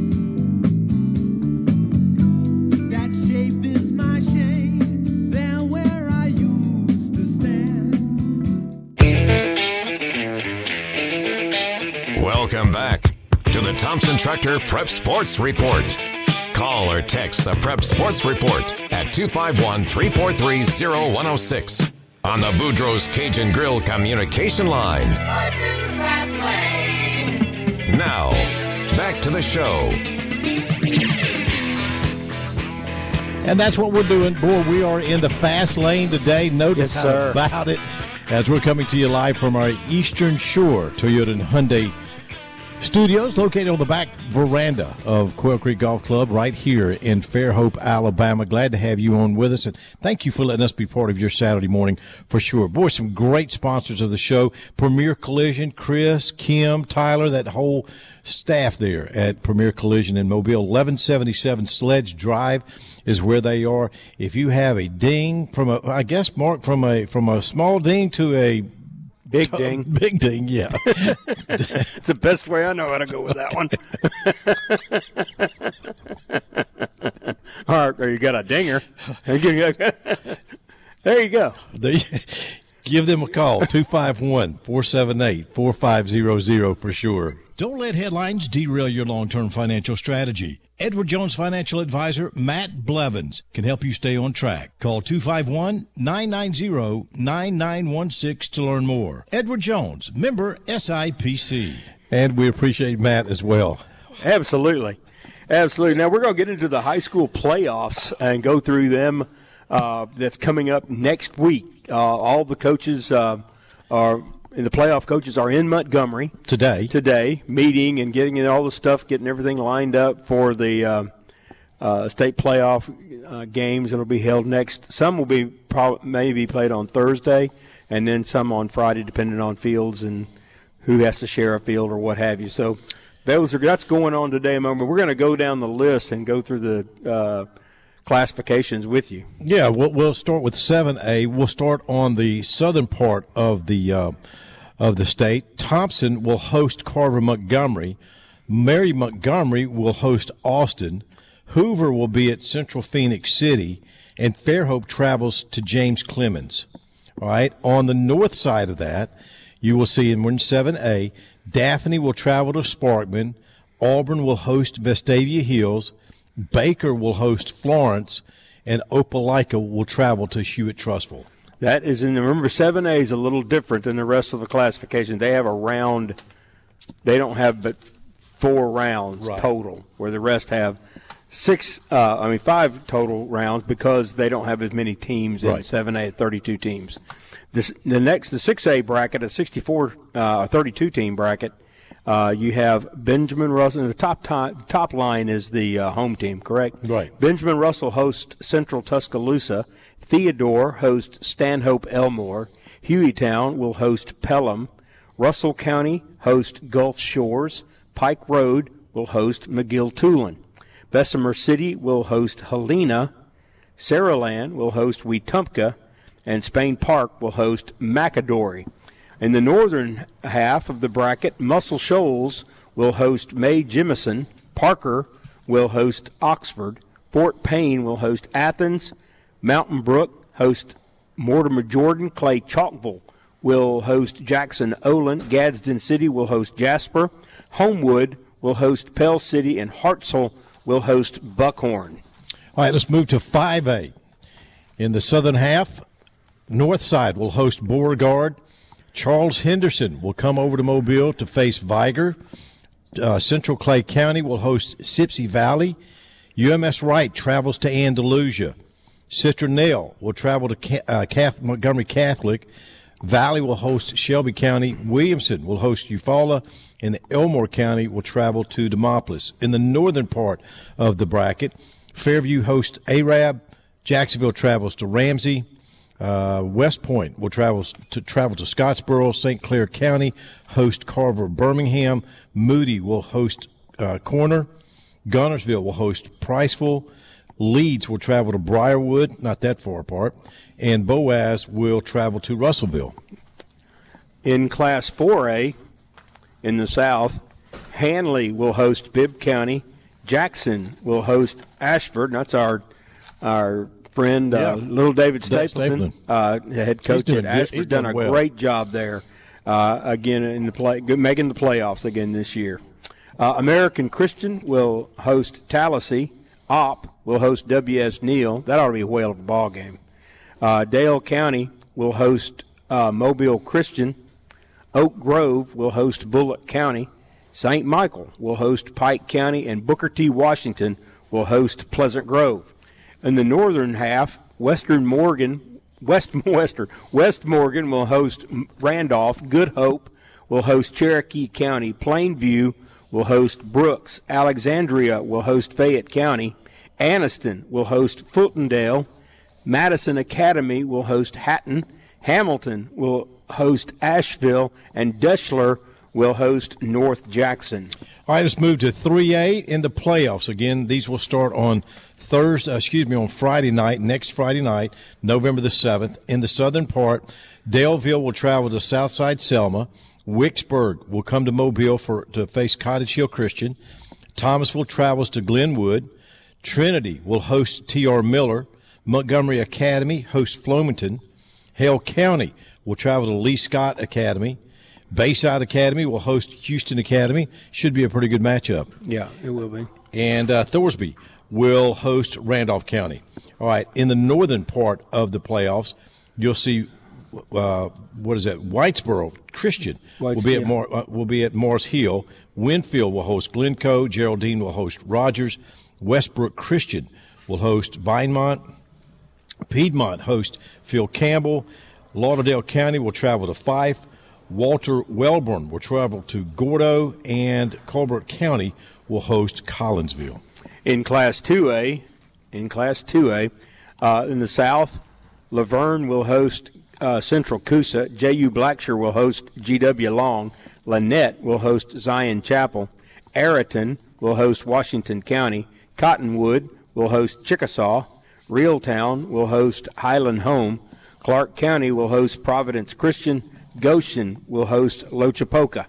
that shape is my shame, there where I used to stand. Welcome back to the Thompson Tractor Prep Sports Report. Call or text the Prep Sports Report at two five one, three four three, zero one zero six on the Boudreaux's Cajun Grill communication line. Now, back to the show. And that's what we're doing. Boy, we are in the fast lane today. No Yes, doubt sir. about it. As we're coming to you live from our Eastern Shore Toyota and Hyundai Studios located on the back veranda of Quail Creek Golf Club right here in Fairhope, Alabama. Glad to have you on with us, and thank you for letting us be part of your Saturday morning for sure. Boy, some great sponsors of the show. Premier Collision, Chris, Kim, Tyler, that whole staff there at Premier Collision in Mobile. eleven seventy-seven Sledge Drive is where they are. If you have a ding from a, I guess, Mark, from a from a small ding to a Big ding. Big ding, yeah. It's the best way I know how to go with that one. All right, there you got a dinger. There you go. There you, give them a call, two five one, four seven eight, four five zero zero for sure. Don't let headlines derail your long-term financial strategy. Edward Jones financial advisor Matt Blevins can help you stay on track. Call two five one, nine nine zero, nine nine one six to learn more. Edward Jones, member S I P C. And we appreciate Matt as well. Absolutely. Absolutely. Now we're going to get into the high school playoffs and go through them. Uh, that's coming up next week. Uh, all the coaches uh, are – And the playoff coaches are in Montgomery today. Today, meeting and getting all the stuff, getting everything lined up for the uh, uh, state playoff uh, games that'll be held next. Some will be probably maybe played on Thursday, and then some on Friday, depending on fields and who has to share a field or what have you. So those are that's going on today. We're going to go down the list and go through the uh, classifications with you. Yeah, we'll, we'll start with seven A. We'll start on the southern part of the uh, of the state. Thompson will host Carver Montgomery. Mary Montgomery will host Austin. Hoover will be at Central Phoenix City, and Fairhope travels to James Clemens. All right. On the north side of that, you will see in seven A, Daphne will travel to Sparkman. Auburn will host Vestavia Hills. Baker will host Florence, and Opelika will travel to Hewitt-Trussville. That is in the, remember, seven A is a little different than the rest of the classification. They have a round, they don't have but four rounds right. total, where the rest have six, uh, I mean, five total rounds because they don't have as many teams right. in seven A, thirty-two teams. This, the next, the six A bracket, a sixty-four, uh, thirty-two team bracket, Uh, you have Benjamin Russell. The top time, top line is the uh, home team, correct? Right. Benjamin Russell hosts Central Tuscaloosa. Theodore hosts Stanhope Elmore. Hueytown will host Pelham. Russell County hosts Gulf Shores. Pike Road will host McGill-Tulane. Bessemer City will host Helena. Saraland will host Wetumpka. And Spain Park will host McAdory. In the northern half of the bracket, Muscle Shoals will host May Jemison. Parker will host Oxford. Fort Payne will host Athens. Mountain Brook host Mortimer Jordan. Clay Chalkville will host Jackson Olin. Gadsden City will host Jasper. Homewood will host Pell City. And Hartselle will host Buckhorn. All right, let's move to five A. In the southern half, north side will host Beauregard. Charles Henderson will come over to Mobile to face Viger. Uh, Central Clay County will host Sipsey Valley. U M S Wright travels to Andalusia. Citronelle will travel to uh, Catholic, Montgomery Catholic. Valley will host Shelby County. Williamson will host Eufaula. And Elmore County will travel to Demopolis. In the northern part of the bracket, Fairview hosts Arab. Jacksonville travels to Ramsey. Uh, West Point will travel to travel to Scottsboro. Saint Clair County host Carver Birmingham. Moody will host uh, Corner. Gunnersville will host Priceville. Leeds will travel to Briarwood, not that far apart. And Boaz will travel to Russellville. In Class four A, in the south, Hanley will host Bibb County. Jackson will host Ashford. That's our our friend, yeah. uh, little David Stapleton, Stapleton. Uh, head coach at Ashford. He's done a well. great job there. Uh, again, in the play, making the playoffs again this year. Uh, American Christian will host Tallahassee. O P will host W S Neal. That ought to be a whale of a ball game. Uh, Dale County will host uh, Mobile Christian. Oak Grove will host Bullock County. Saint Michael will host Pike County, and Booker T. Washington will host Pleasant Grove. In the northern half, Western Morgan, West Western West Morgan will host Randolph. Good Hope will host Cherokee County. Plainview will host Brooks. Alexandria will host Fayette County. Anniston will host Fultondale. Madison Academy will host Hatton. Hamilton will host Asheville. And Deshler will host North Jackson. All right, let's move to three A in the playoffs. Again, these will start on Thursday, excuse me, on Friday night, next Friday night, November the seventh. In the southern part, Daleville will travel to Southside Selma. Wicksburg will come to Mobile for to face Cottage Hill Christian. Thomasville travels to Glenwood. Trinity will host T R Miller. Montgomery Academy hosts Flomaton. Hale County will travel to Lee Scott Academy. Bayside Academy will host Houston Academy. Should be a pretty good matchup. Yeah, it will be. And uh, Thorsby will host Randolph County. All right, in the northern part of the playoffs, you'll see uh, what is that? Whitesboro Christian Whites, will be at yeah. Mor- uh, will be at Morris Hill. Winfield will host Glencoe. Geraldine will host Rogers. Westbrook Christian will host Vinemont. Piedmont host Phil Campbell. Lauderdale County will travel to Fife. Walter Wellborn will travel to Gordo, and Colbert County will host Collinsville. In Class two A, in Class two A, uh, in the South, Laverne will host uh, Central Coosa. J U Blackshear will host G W Long. Lynette will host Zion Chapel. Ariton will host Washington County. Cottonwood will host Chickasaw. Reeltown will host Highland Home. Clark County will host Providence Christian. Goshen will host Lochapoka.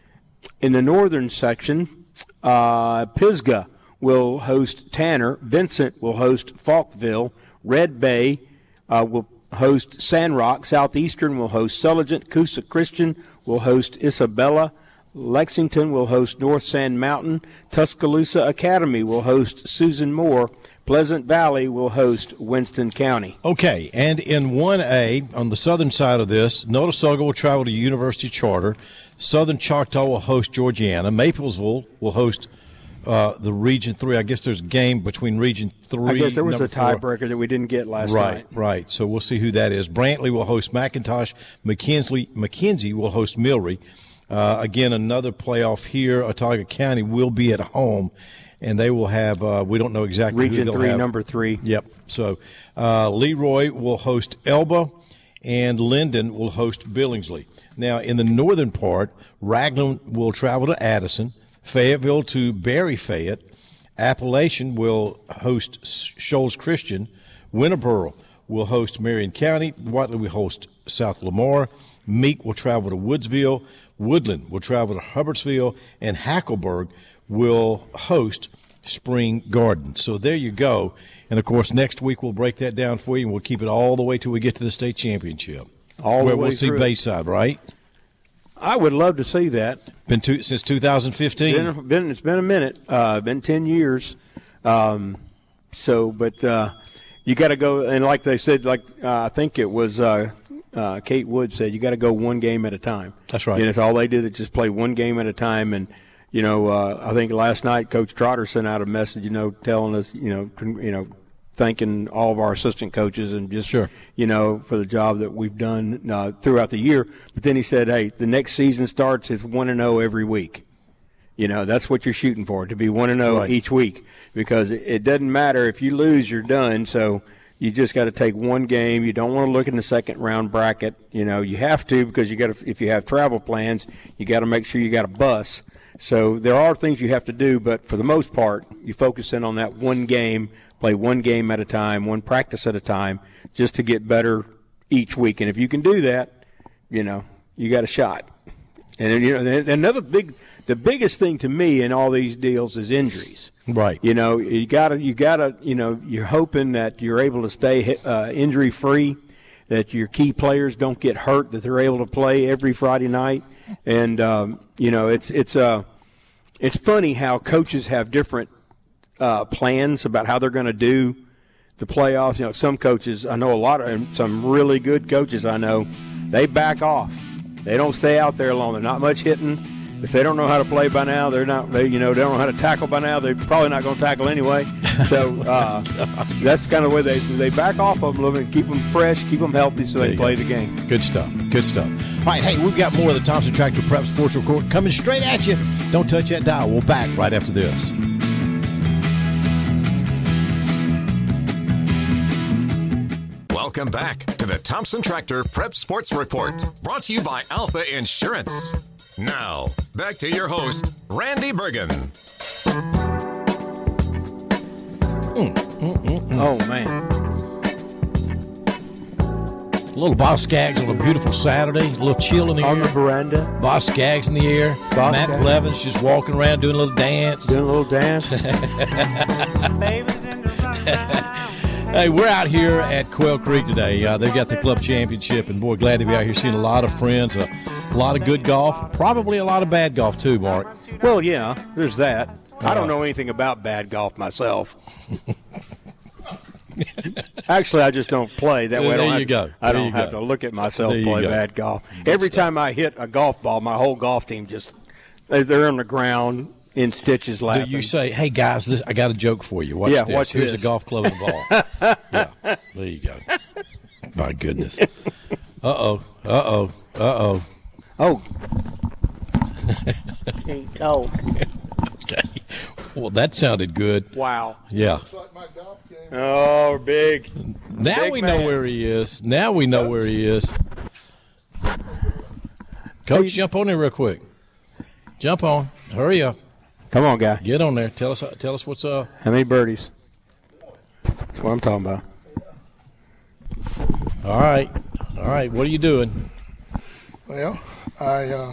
In the northern section, uh, Pisgah will host Tanner. Vincent will host Falkville. Red Bay uh, will host Sandrock. Southeastern will host Sulligent. Coosa Christian will host Isabella. Lexington will host North Sand Mountain. Tuscaloosa Academy will host Susan Moore. Pleasant Valley will host Winston County. Okay, and in one A, on the southern side of this, Notasulga will travel to University Charter. Southern Choctaw will host Georgiana. Maplesville will host uh, the Region three. I guess there's a game between Region three. I guess there was a four. tiebreaker that we didn't get last right, night. Right, right. So we'll see who that is. Brantley will host McIntosh. McKinley, McKenzie will host Millry. Uh, again, another playoff here. Otaga County will be at home, and they will have, uh, we don't know exactly Region who they'll three, have. number three. Yep. So uh, Leroy will host Elba, and Linden will host Billingsley. Now, in the northern part, Raglan will travel to Addison, Fayetteville to Berry Fayette, Appalachian will host Shoals Christian, Winterboro will host Marion County, Whiteley will host South Lamar, Meek will travel to Woodsville, Woodland will travel to Hubbardsville, and Hackleburg will host Spring Garden. So there you go. And, of course, next week we'll break that down for you, and we'll keep it all the way till we get to the state championship. All where the way we'll see through. Bayside, right? I would love to see that. Been two, since two thousand fifteen. Been, been, it's been a minute. Uh, been ten years. Um, so, but uh, you got to go, and like they said, like uh, I think it was uh, uh, Kate Wood said, you got to go one game at a time. That's right. And it's all they did is just play one game at a time. And you know, uh, I think last night Coach Trotter sent out a message, you know, telling us, you know, con- you know, thanking all of our assistant coaches and just, sure. you know, for the job that we've done uh, throughout the year. But then he said, hey, the next season starts, it's one and oh every week. You know, that's what you're shooting for, to be one and oh right. each week, because it, it doesn't matter. If you lose, you're done. So you just got to take one game. You don't want to look in the second round bracket. You know, you have to, because you got to, if you have travel plans, you got to make sure you got a bus. So there are things you have to do, but for the most part, you focus in on that one game, play one game at a time, one practice at a time, just to get better each week. And if you can do that, you know, you got a shot. And then, you know, another big, the biggest thing to me in all these deals is injuries. Right. You know, you gotta, you gotta, you know, you're hoping that you're able to stay uh, injury free, that your key players don't get hurt, that they're able to play every Friday night. And, um, you know, it's it's uh, it's funny how coaches have different uh, plans about how they're going to do the playoffs. You know, some coaches, I know a lot of and some really good coaches I know, they back off. They don't stay out there long. They're not much hitting. if they don't know how to play by now, they're not. They you know they don't know how to tackle by now. They're probably not going to tackle anyway. So uh, that's kind of where they they back off of them a little bit, keep them fresh, keep them healthy, so they play go. the game. Good stuff. Good stuff. All right, hey, we've got more of the Thompson Tractor Prep Sports Report coming straight at you. Don't touch that dial. We'll back right after this. Welcome back to the Thompson Tractor Prep Sports Report, brought to you by Alpha Insurance. Now, back to your host, Randy Bergen. Mm, mm, mm, mm. Oh, man. A little Boss Skaggs on a beautiful Saturday. A little chill in the On air. the veranda. Boss Skaggs in the air. Boss Matt Skaggs. Blevins just walking around doing a little dance. Doing a little dance. Hey, we're out here at Quail Creek today. Uh, they've got the club championship, and boy, glad to be out here seeing a lot of friends, a lot of good golf, probably a lot of bad golf too, Mark. Well, yeah, there's that. I Uh, don't know anything about bad golf myself. Actually, I just don't play. That way I There don't, you have, go. I There don't you have go. to look at myself There you play go. bad golf. Good Every stuff. time I hit a golf ball, my whole golf team just, they're on the ground in stitches Do laughing. you say, hey, guys, listen, I got a joke for you. Watch Yeah, this. watch Here's this. a golf club and a ball. Yeah, there you go. My goodness. Uh-oh, uh-oh, uh-oh. Oh. Can't talk. Okay. Well, that sounded good. Wow. Yeah. Oh, big. Now Big we know man. where he is. Now we know where he is. Coach, Hey. jump on there real quick. Jump on. Hurry up. Come on, guy. Get on there. Tell us tell us what's up. How many birdies? That's what I'm talking about. All right. All right. What are you doing? Well, I uh,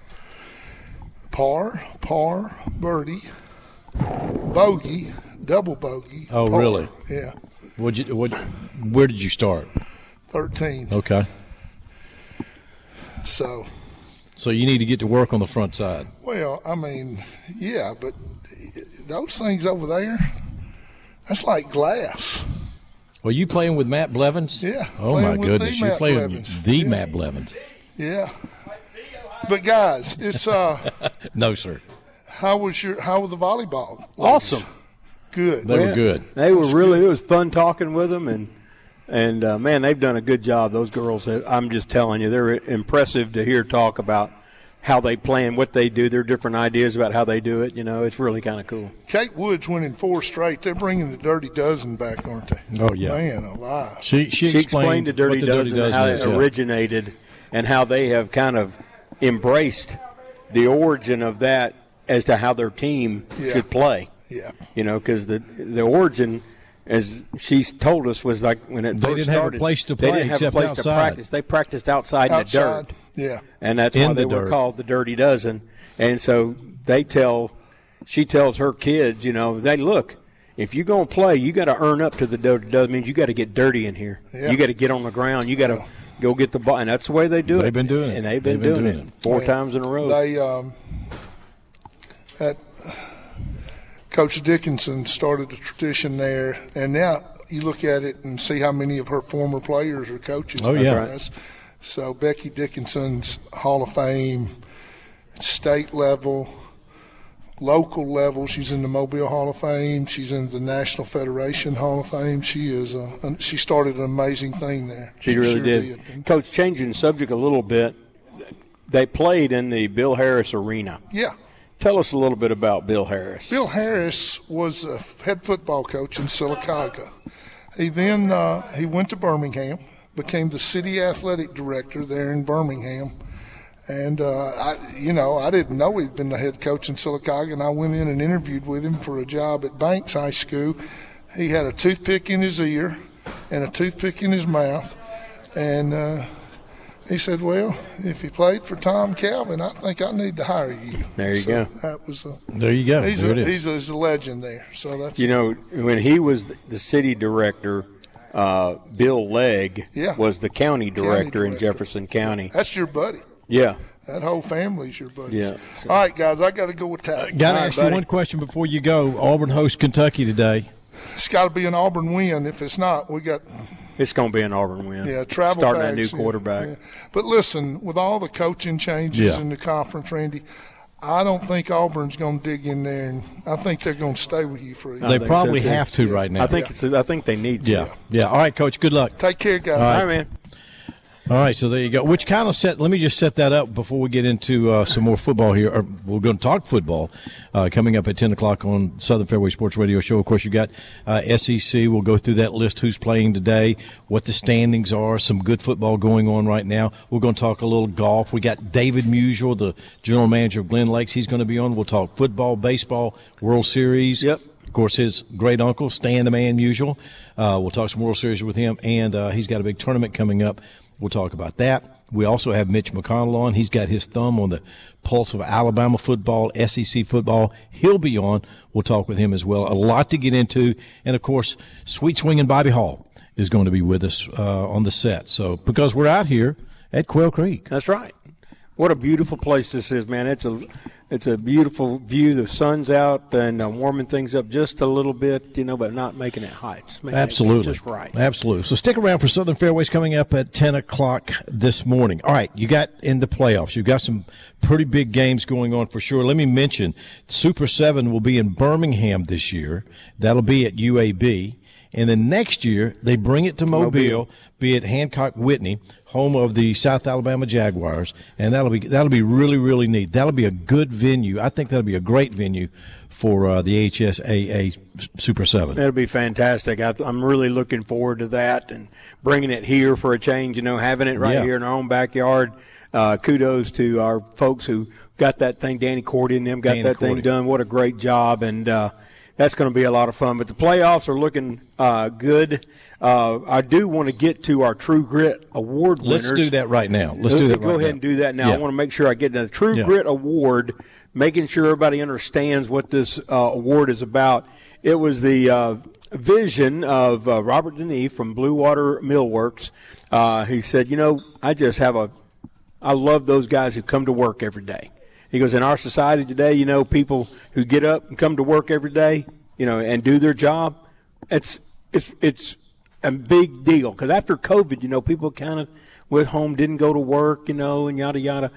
par, par, birdie, bogey, double bogey. Oh, par. really? Yeah, What'd you what where did you start? thirteen. Okay. So, So you need to get to work on the front side. well, I mean, yeah, but those things over there, that's like glass. Well, you playing with Matt Blevins? Yeah, Oh playing my with goodness, the you're Matt playing Blevins. with the Yeah. Matt Blevins. Yeah. But guys, it's uh, No, sir. how was your how was the volleyball? ladies? Awesome. Good. They were Yeah. good. They were really. It was fun talking with them, and and uh, man, they've done a good job. Those girls. I'm just telling you, they're impressive to hear talk about how they play and what they do. Their different ideas about how they do it. You know, it's really kind of cool. Kate Woods winning four straight. They're bringing the Dirty Dozen back, aren't they? Oh yeah. Man alive. She she, She explained the Dirty, what the Dozen, and how is, it yeah. originated, and how they have kind of embraced the origin of that as to how their team Yeah. should play. Yeah. You know, because the the origin, as she's told us, was like when it They first didn't have a started, place to they play didn't have a except place outside. to practice. They practiced outside, Outside. in the dirt, Yeah. and that's In why they the were dirt. called the Dirty Dozen. And so they tell, she tells her kids, you know, they look. If you're going to play, you got to earn up to the Dirty Dozen. Means you got to get dirty in here. Yeah. You got to get on the ground. You got to go get the ball, and that's the way they do it. They've been doing it. and they've been, They've been doing, doing it it. four Yeah. times in a row. They um, at Coach Dickinson started a tradition there, and now you look at it and see how many of her former players are coaches. Oh, yeah. That's- So Becky Dickinson's Hall of Fame, state level, local level. She's in the Mobile Hall of Fame. She's in the National Federation Hall of Fame. She is. A, she started an amazing thing there. She really sure did. And- Coach, changing the subject a little bit, they played in the Bill Harris Arena. Yeah. Tell us a little bit about Bill Harris. Bill Harris was a head football coach in Sylacauga. He then uh, he went to Birmingham, became the city athletic director there in Birmingham, and uh, I, you know, I didn't know he'd been the head coach in Sylacauga, and I went in and interviewed with him for a job at Banks High School. He had a toothpick in his ear and a toothpick in his mouth, and uh, he said, "Well, if you played for Tom Calvin, I think I need to hire you." There you So go. That was a. There you go. He's there a, it is. he's, a, he's a legend there. So that's You know, when he was the city director, uh, Bill Legg Yeah. was the county director, in director. Jefferson County. that's your buddy. Yeah. That whole family's your buddies. Yeah. All right, guys, I got to go with that. Got to All right, ask you buddy. one question before you go. Auburn hosts Kentucky today. It's got to be an Auburn win. If it's not, we got It's going to be an Auburn win. yeah travel Starting a bags, new yeah, quarterback. yeah. But listen, with all the coaching changes Yeah. in the conference, Randy, I don't think Auburn's going to dig in there, and I think they're going to stay with you for a year. They probably so, have to yeah. right now. I think it's. I think they need to. Yeah, yeah. All right, Coach. Good luck. Take care, guys. All right, man. All right, so there you go. Which kind of set, let me just set that up before we get into uh, some more football here. Or we're going to talk football uh, coming up at ten o'clock on Southern Fairway Sports Radio Show. Of course, you got uh, S E C. We'll go through that list, who's playing today, what the standings are, some good football going on right now. We're going to talk a little golf. We got David Musial, the general manager of Glen Lakes. He's going to be on. We'll talk football, baseball, World Series. Yep. Of course, his great uncle, Stan the Man Musial. Uh, we'll talk some World Series with him, and uh, he's got a big tournament coming up. We'll talk about that. We also have Mitch McConnell on. He's got his thumb on the pulse of Alabama football, S E C football. He'll be on. We'll talk with him as well. A lot to get into. And, of course, Sweet Swinging Bobby Hall is going to be with us uh, on the set. So because we're out here at Quail Creek. That's right. What a beautiful place this is, man. It's a it's a beautiful view. The sun's out and uh, warming things up just a little bit, you know, but not making it hot. Just making Absolutely. it just right. Absolutely. So stick around for Southern Fairways coming up at ten o'clock this morning. All right, you got in the playoffs. You've got some pretty big games going on for sure. Let me mention Super seven will be in Birmingham this year. That'll be at U A B. And then next year, they bring it to Mobile, Mobile. be it Hancock-Whitney, home of the South Alabama Jaguars, and that'll be that'll be really, really neat. That'll be a good venue. I think that'll be a great venue for uh, the H S A A Super seven. That'll be fantastic. I, I'm really looking forward to that and bringing it here for a change, you know, having it right yeah. here in our own backyard. Uh, kudos to our folks who got that thing, Danny Cordy and them, got Danny that Cordy. thing done. What a great job, and uh, that's going to be a lot of fun. But the playoffs are looking uh, good. Uh, I do want to get to our True Grit Award winners. Let's do that right now. Let's do that Go right ahead now. and do that now. Yeah. I want to make sure I get the True Yeah. Grit Award, making sure everybody understands what this uh, award is about. It was the uh, vision of uh, Robert Denis from Blue Water Millworks. Uh, he said, you know, I just have a – I love those guys who come to work every day. He goes, in our society today, you know, people who get up and come to work every day, you know, and do their job, it's it's it's a big deal. Because after COVID, you know, people kind of went home, didn't go to work, you know, and yada, yada.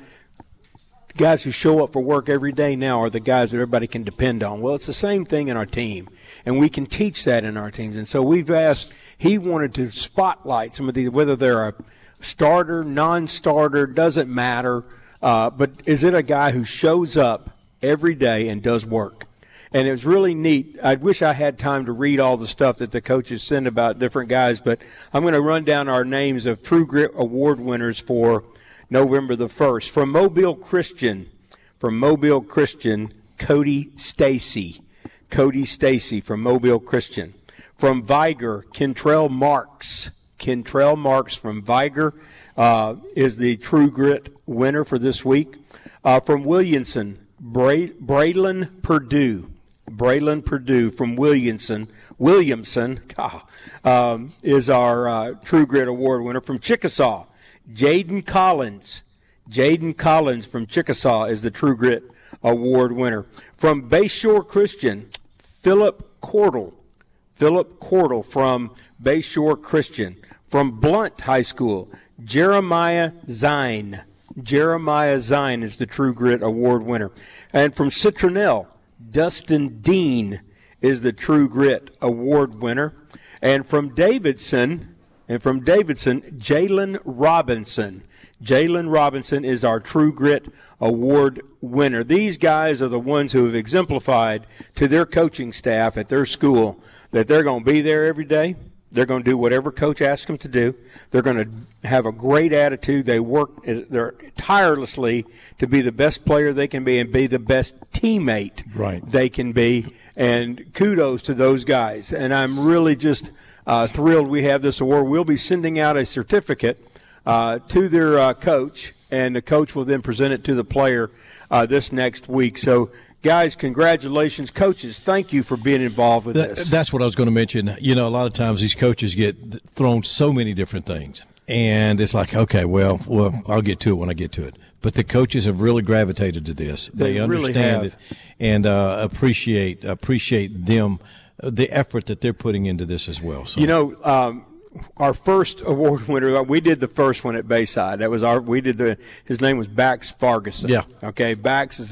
The guys who show up for work every day now are the guys that everybody can depend on. Well, it's the same thing in our team, and we can teach that in our teams. And so we've asked, he wanted to spotlight some of these, whether they're a starter, non-starter, doesn't matter. Uh, but is it a guy who shows up every day and does work? And it was really neat. I wish I had time to read all the stuff that the coaches send about different guys, but I'm going to run down our names of True Grit Award winners for November the first. From Mobile Christian, from Mobile Christian, Cody Stacy. Cody Stacy from Mobile Christian. From Viger, Kentrell Marks. Kentrell Marks from Viger uh, is the True Grit winner for this week. Uh, from Williamson, Bra- Braylon Purdue. Braylon Purdue from Williamson. Williamson God, um, is our uh, True Grit Award winner. From Chickasaw, Jaden Collins. Jaden Collins from Chickasaw is the True Grit Award winner. From Bayshore Christian, Philip Cordell. Philip Cordell from Bayshore Christian. From Blunt High School, Jeremiah Zine. Jeremiah Zine is the True Grit Award winner. And from Citronelle, Dustin Dean is the True Grit Award winner. And from Davidson, and from Davidson, Jalen Robinson. Jalen Robinson is our True Grit Award winner. These guys are the ones who have exemplified to their coaching staff at their school that they're going to be there every day. They're going to do whatever coach asks them to do. They're going to have a great attitude. They work they're tirelessly to be the best player they can be and be the best teammate right. they can be. And kudos to those guys. And I'm really just uh, thrilled we have this award. We'll be sending out a certificate uh, to their uh, coach, and the coach will then present it to the player uh, this next week. So, guys, congratulations. Coaches, thank you for being involved with that, this. That's what I was going to mention. You know, a lot of times these coaches get thrown so many different things. And it's like, okay, well, well, I'll get to it when I get to it. But the coaches have really gravitated to this. They, they really understand have. it and uh, appreciate appreciate them, uh, the effort that they're putting into this as well. So. You know, um, our first award winner, we did the first one at Bayside. That was our, we did the, his name was Bax Farguson. Yeah. Okay, Bax is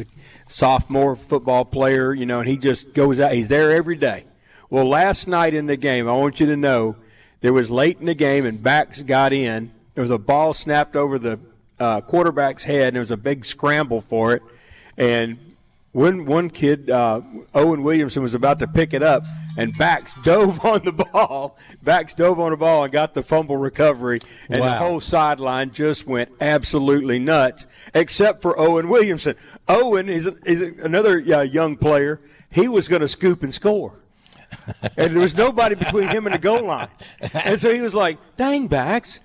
sophomore football player, you know, and he just goes out. He's there every day. Well, last night in the game, I want you to know, there was late in the game and backs got in. There was a ball snapped over the uh, quarterback's head, and there was a big scramble for it. And when one kid, uh, Owen Williamson, was about to pick it up, and backs dove on the ball. Backs dove on the ball and got the fumble recovery, and Wow. the whole sideline just went absolutely nuts, except for Owen Williamson. Owen is, is another uh, young player. He was going to scoop and score. And there was nobody between him and the goal line. And so he was like, dang, backs.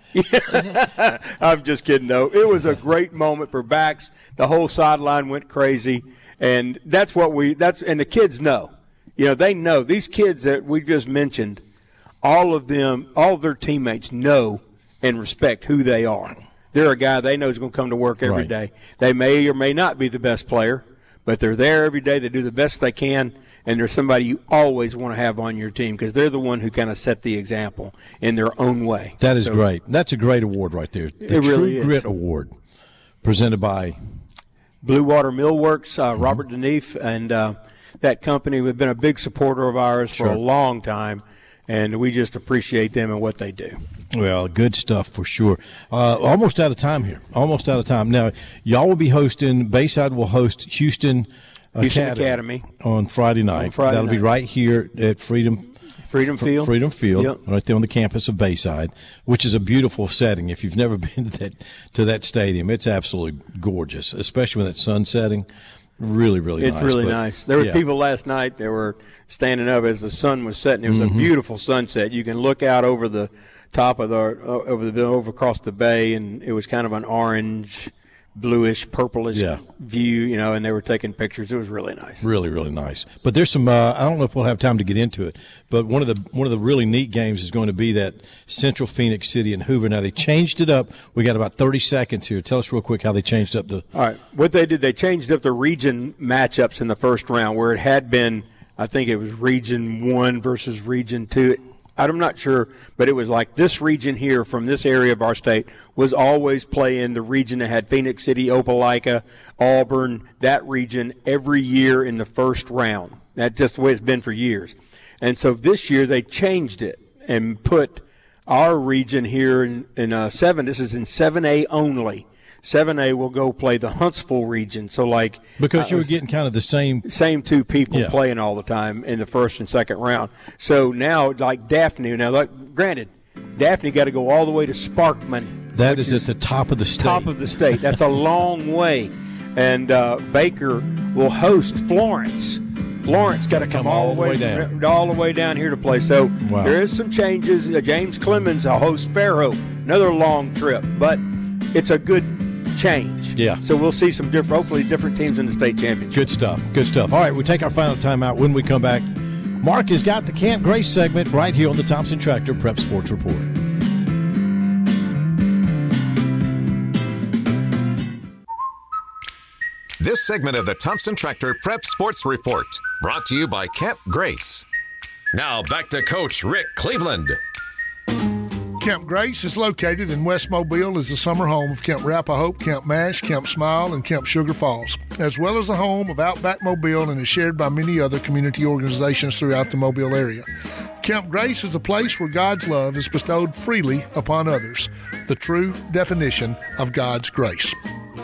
I'm just kidding, though. It was a great moment for backs. The whole sideline went crazy. And that's what we – that's and the kids know. You know, they know. These kids that we just mentioned, all of them, all of their teammates know and respect who they are. They're a guy they know is going to come to work every Right. day. They may or may not be the best player, but they're there every day. They do the best they can, and they're somebody you always want to have on your team because they're the one who kind of set the example in their own way. That is So, great. That's a great award right there. The It True really is. Grit Award, presented by Blue Water Millworks, uh, Robert Deneve, and uh, that company have been a big supporter of ours for Sure. a long time, and we just appreciate them and what they do. Well, good stuff for sure. Uh, almost out of time here. Almost out of time. Now, y'all will be hosting, Bayside will host Houston, Houston Academy, Academy. on Friday night. On Friday That'll be night. right here at Freedom Freedom Field. Freedom Field, Yep. right there on the campus of Bayside, which is a beautiful setting. If you've never been to that to that stadium, it's absolutely gorgeous, especially with that sun setting. Really, really It's nice. really But, nice. There were yeah. people last night that were standing up as the sun was setting. It was Mm-hmm. a beautiful sunset. You can look out over the top of the uh, over the over across the bay, and it was kind of an orange, bluish, purplish Yeah. view. You know, and they were taking pictures. It was really nice. Really, really nice. But there's some. Uh, I don't know if we'll have time to get into it. But one of the one of the really neat games is going to be that Central Phoenix City and Hoover. Now they changed it up. We got about thirty seconds here. Tell us real quick how they changed up the. All right. What they did, they changed up the region matchups in the first round where it had been, I think it was region one versus region two. I'm not sure, but it was like this region here from this area of our state was always playing the region that had Phoenix City, Opelika, Auburn, that region every year in the first round. That's just the way it's been for years. And so this year they changed it and put our region here in, in uh, seven. This is in seven A only. seven A will go play the Huntsville region. So, like, Because uh, you were getting kind of the same. same two people Yeah. playing all the time in the first and second round. So now, like Daphne, now, like, granted, Daphne got to go all the way to Sparkman. That which is at the top of the state. top of the state. That's a long way. And uh, Baker will host Florence. Florence got to come, Come all the way down. all the way down here to play. So Wow. there is some changes. Uh, James Clemens will host Fairhope, another long trip, but it's a good change. Yeah. So we'll see some different, hopefully different teams in the state championship. Good stuff. Good stuff. All right, we take our final timeout. When we come back, Mark has got the Camp Grace segment right here on the Thompson Tractor Prep Sports Report. This segment of the Thompson Tractor Prep Sports Report brought to you by Camp Grace. Now back to Coach Rick Cleveland. Camp Grace is located in West Mobile, is the summer home of Camp Rappahope, Camp Mash, Camp Smile, and Camp Sugar Falls, as well as the home of Outback Mobile and is shared by many other community organizations throughout the Mobile area. Camp Grace is a place where God's love is bestowed freely upon others, the true definition of God's grace.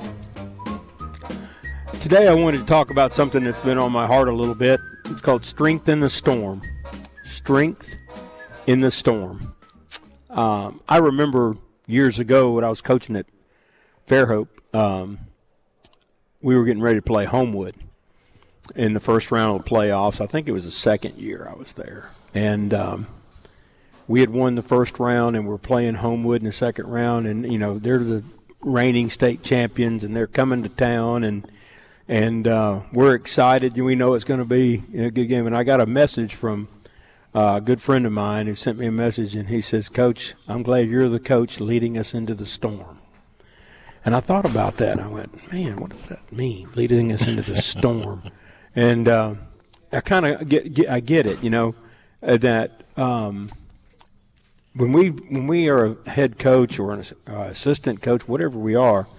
Today I wanted to talk about something that's been on my heart a little bit. It's called Strength in the Storm. Strength in the Storm. Um, I remember years ago when I was coaching at Fairhope, um, we were getting ready to play Homewood in the first round of the playoffs. I think it was the second year I was there. And um, we had won the first round, and we're playing Homewood in the second round. And, you know, they're the reigning state champions, and they're coming to town. And and uh, we're excited. We know it's going to be a good game. And I got a message from uh, a good friend of mine who sent me a message, and he says, Coach, I'm glad you're the coach leading us into the storm. And I thought about that. I went, man, what does that mean, leading us into the storm? And uh, I kind of get, get, I get it, you know, uh, that um, when we when we are a head coach or an uh, assistant coach, whatever we are,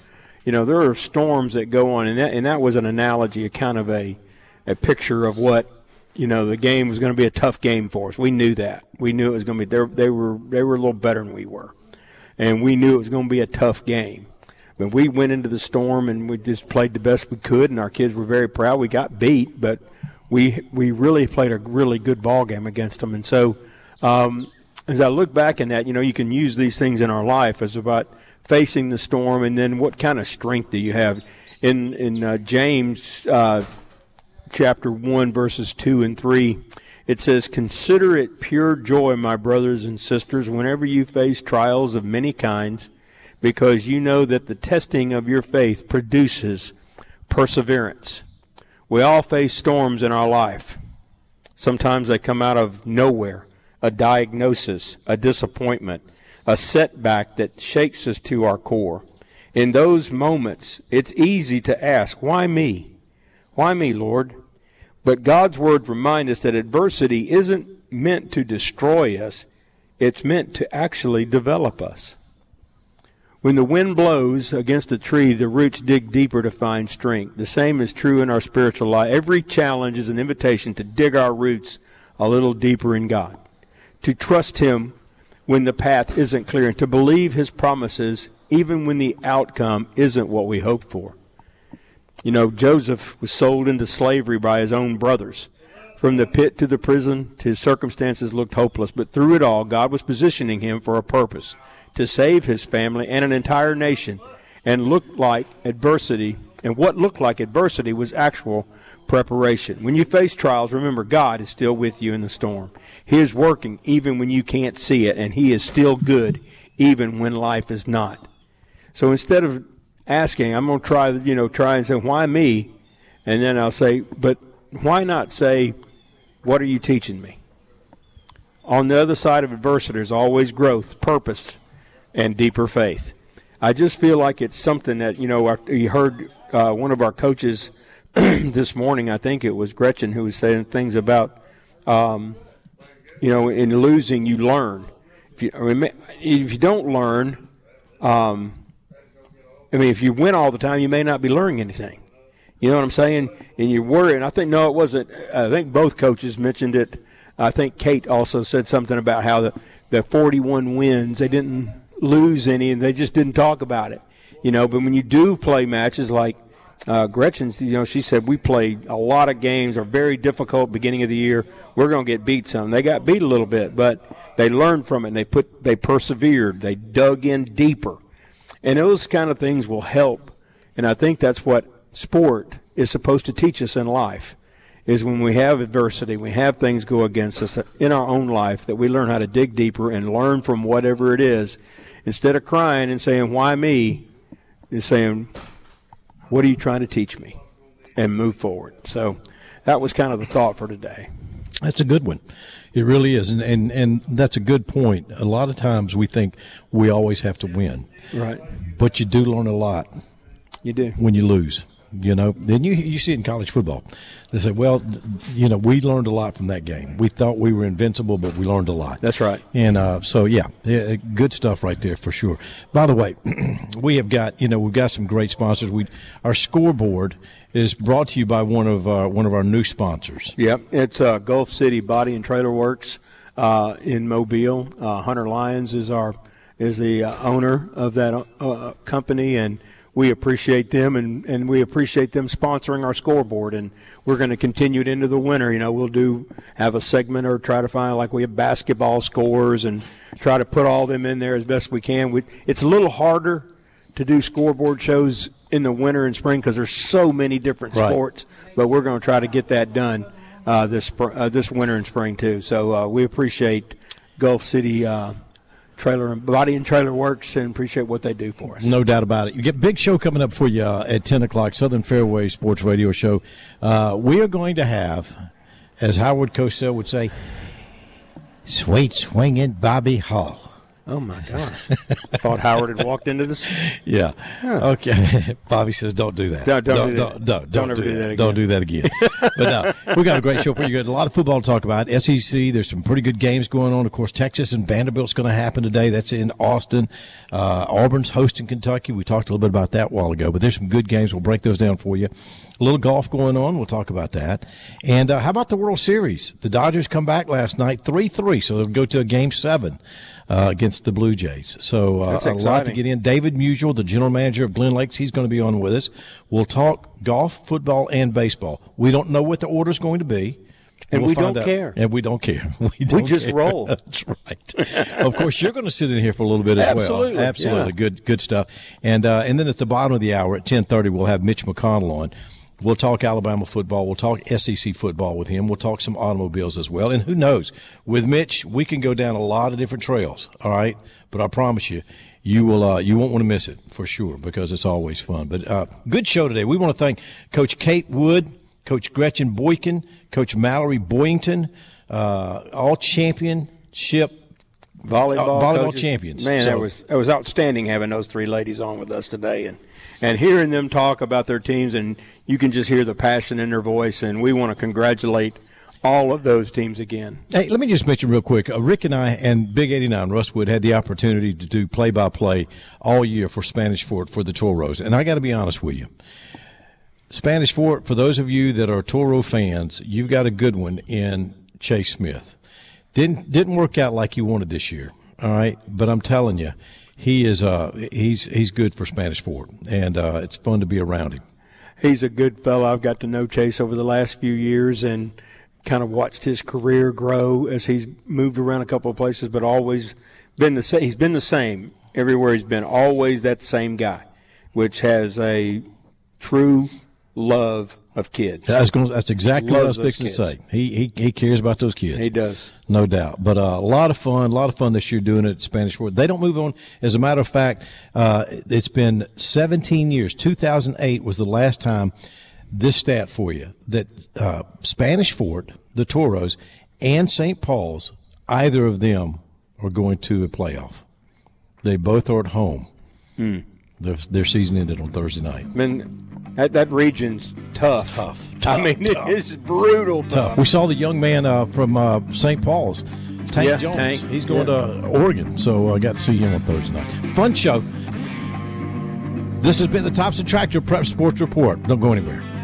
you know, there are storms that go on, and that, and that was an analogy, a kind of a, a picture of what, you know, the game was going to be a tough game for us. We knew that. We knew it was going to be. They, they were they were a little better than we were, and we knew it was going to be a tough game. But we went into the storm and we just played the best we could, and our kids were very proud. We got beat, but we we really played a really good ball game against them. And so, um, as I look back in that, you know, you can use these things in our life as about facing the storm, and then what kind of strength do you have? In in uh, James uh, chapter one, verses two and three, it says, "Consider it pure joy, my brothers and sisters, whenever you face trials of many kinds, because you know that the testing of your faith produces perseverance." We all face storms in our life. Sometimes they come out of nowhere, a diagnosis, a disappointment, a setback that shakes us to our core. In those moments, it's easy to ask, why me? Why me, Lord? But God's words remind us that adversity isn't meant to destroy us. It's meant to actually develop us. When the wind blows against a tree, the roots dig deeper to find strength. The same is true in our spiritual life. Every challenge is an invitation to dig our roots a little deeper in God, to trust Him when the path isn't clear, and to believe His promises even when the outcome isn't what we hoped for. You know, Joseph was sold into slavery by his own brothers. From the pit to the prison, his circumstances looked hopeless, but through it all, God was positioning him for a purpose, to save his family and an entire nation, and looked like adversity, and what looked like adversity was actual preparation. When you face trials, remember God is still with you in the storm. He is working even when you can't see it, and He is still good even when life is not. So instead of asking, I'm going to try, you know, try and say, why me? And then I'll say, but why not say, what are you teaching me? On the other side of adversity, there's always growth, purpose, and deeper faith. I just feel like it's something that, you know, you heard uh, one of our coaches this morning, I think it was Gretchen, who was saying things about, um, you know, in losing you learn. If you, I mean, if you don't learn, um, I mean, if you win all the time, you may not be learning anything. You know what I'm saying? And you worry, and I think, no, it wasn't, I think both coaches mentioned it. I think Kate also said something about how the, the forty-one wins, they didn't lose any, and they just didn't talk about it. You know, but when you do play matches like uh, Gretchen's, you know, she said, we played a lot of games, are very difficult beginning of the year. We're going to get beat some. They got beat a little bit, but they learned from it, and they put, they persevered. They dug in deeper. And those kind of things will help. And I think that's what sport is supposed to teach us in life, is when we have adversity, we have things go against us in our own life, that we learn how to dig deeper and learn from whatever it is. Instead of crying and saying, why me? Is saying, what are you trying to teach me? And move forward. So that was kind of the thought for today. That's a good one. It really is. And, and, and that's a good point. A lot of times we think we always have to win. Right. But you do learn a lot. You do. When you lose. You know, then you you see it in college football. They say, well, you know, we learned a lot from that game. We thought we were invincible, but we learned a lot. That's right. And uh, so, yeah, yeah, good stuff right there for sure. By the way, we have got, you know, we've got some great sponsors. We Our scoreboard is brought to you by one of uh, one of our new sponsors. Yep, it's uh, Gulf City Body and Trailer Works uh, in Mobile. Uh, Hunter Lyons is our is the uh, owner of that uh, company, and we appreciate them, and, and we appreciate them sponsoring our scoreboard, and we're going to continue it into the winter. You know, we'll do have a segment or try to find, like we have basketball scores, and try to put all them in there as best we can. We, it's a little harder to do scoreboard shows in the winter and spring because there's so many different right. sports, but we're going to try to get that done uh, this uh, this winter and spring too. So uh, we appreciate Gulf City uh, Trailer and Body and Trailer Works, and appreciate what they do for us. No doubt about it. You get a big show coming up for you uh, at ten o'clock, Southern Fairway Sports Radio Show. Uh, we are going to have, as Howard Cosell would say, sweet swinging Bobby Hall. Oh, my gosh. Thought Howard had walked into this. Yeah. Huh. Okay. Bobby says don't do that. Don't, don't, don't do don't, that. Don't, don't, don't ever do, do that, that again. Don't do that again. But no, we got a great show for you. Got a lot of football to talk about. S E C, there's some pretty good games going on. Of course, Texas and Vanderbilt's going to happen today. That's in Austin. Uh, Auburn's hosting Kentucky. We talked a little bit about that a while ago, but there's some good games. We'll break those down for you. A little golf going on. We'll talk about that. And uh, how about the World Series? The Dodgers come back last night, three three, so they'll go to a game seven uh, against the Blue Jays. So uh, a lot to get in. David Musial, the general manager of Glen Lakes, he's going to be on with us. We'll talk golf, football, and baseball. We don't know what the order is going to be. And we'll we don't out. care. And we don't care. We, don't we just care. roll. That's right. Of course, you're going to sit in here for a little bit as Absolutely. well. Absolutely. Yeah. Good good stuff. And uh, and then at the bottom of the hour at ten thirty, we'll have Mitch McConnell on. We'll talk Alabama football. We'll talk S E C football with him. We'll talk some automobiles as well. And who knows, with Mitch, we can go down a lot of different trails, all right? But I promise you, you will uh, you won't want to miss it for sure because it's always fun. But uh, good show today. We want to thank Coach Kate Wood, Coach Gretchen Boykin, Coach Mallory Boyington, uh, all championship volleyball, uh, volleyball coaches. champions. Man, so, that was that was outstanding having those three ladies on with us today, and and hearing them talk about their teams, and you can just hear the passion in their voice. And we want to congratulate all of those teams again. Hey, let me just mention real quick. Uh, Rick and I and Big eighty-nine, Russ Wood, had the opportunity to do play-by-play all year for Spanish Fort for the Toros. And I got to be honest with you. Spanish Fort, for those of you that are Toro fans, you've got a good one in Chase Smith. Didn't didn't work out like you wanted this year, all right? But I'm telling you, he is uh he's he's good for Spanish Fort, and uh, it's fun to be around him. He's a good fellow. I've got to know Chase over the last few years and kind of watched his career grow as he's moved around a couple of places, but always been the same. He's been the same everywhere he's been. Always that same guy, which has a true love of kids. That's, gonna, that's exactly Loves what I was those fixing kids. to say. He, he he cares about those kids. He does. No doubt. But uh, a lot of fun, a lot of fun this year doing it at Spanish Fort. They don't move on. As a matter of fact, uh, it's been seventeen years. two thousand eight was the last time, this stat for you, that uh, Spanish Fort, the Toros, and Saint Paul's, either of them are going to a playoff. They both are at home. Hmm. Their, their season ended on Thursday night. I mean, that, that region's tough. Tough. I tough, mean, tough. it's brutal tough. Tough. We saw the young man uh, from uh, Saint Paul's, Tank Yeah, Jones. Tank. He's going Yeah. to Oregon, so I got to see him on Thursday night. Fun show. This has been the Thompson Tractor Prep Sports Report. Don't go anywhere.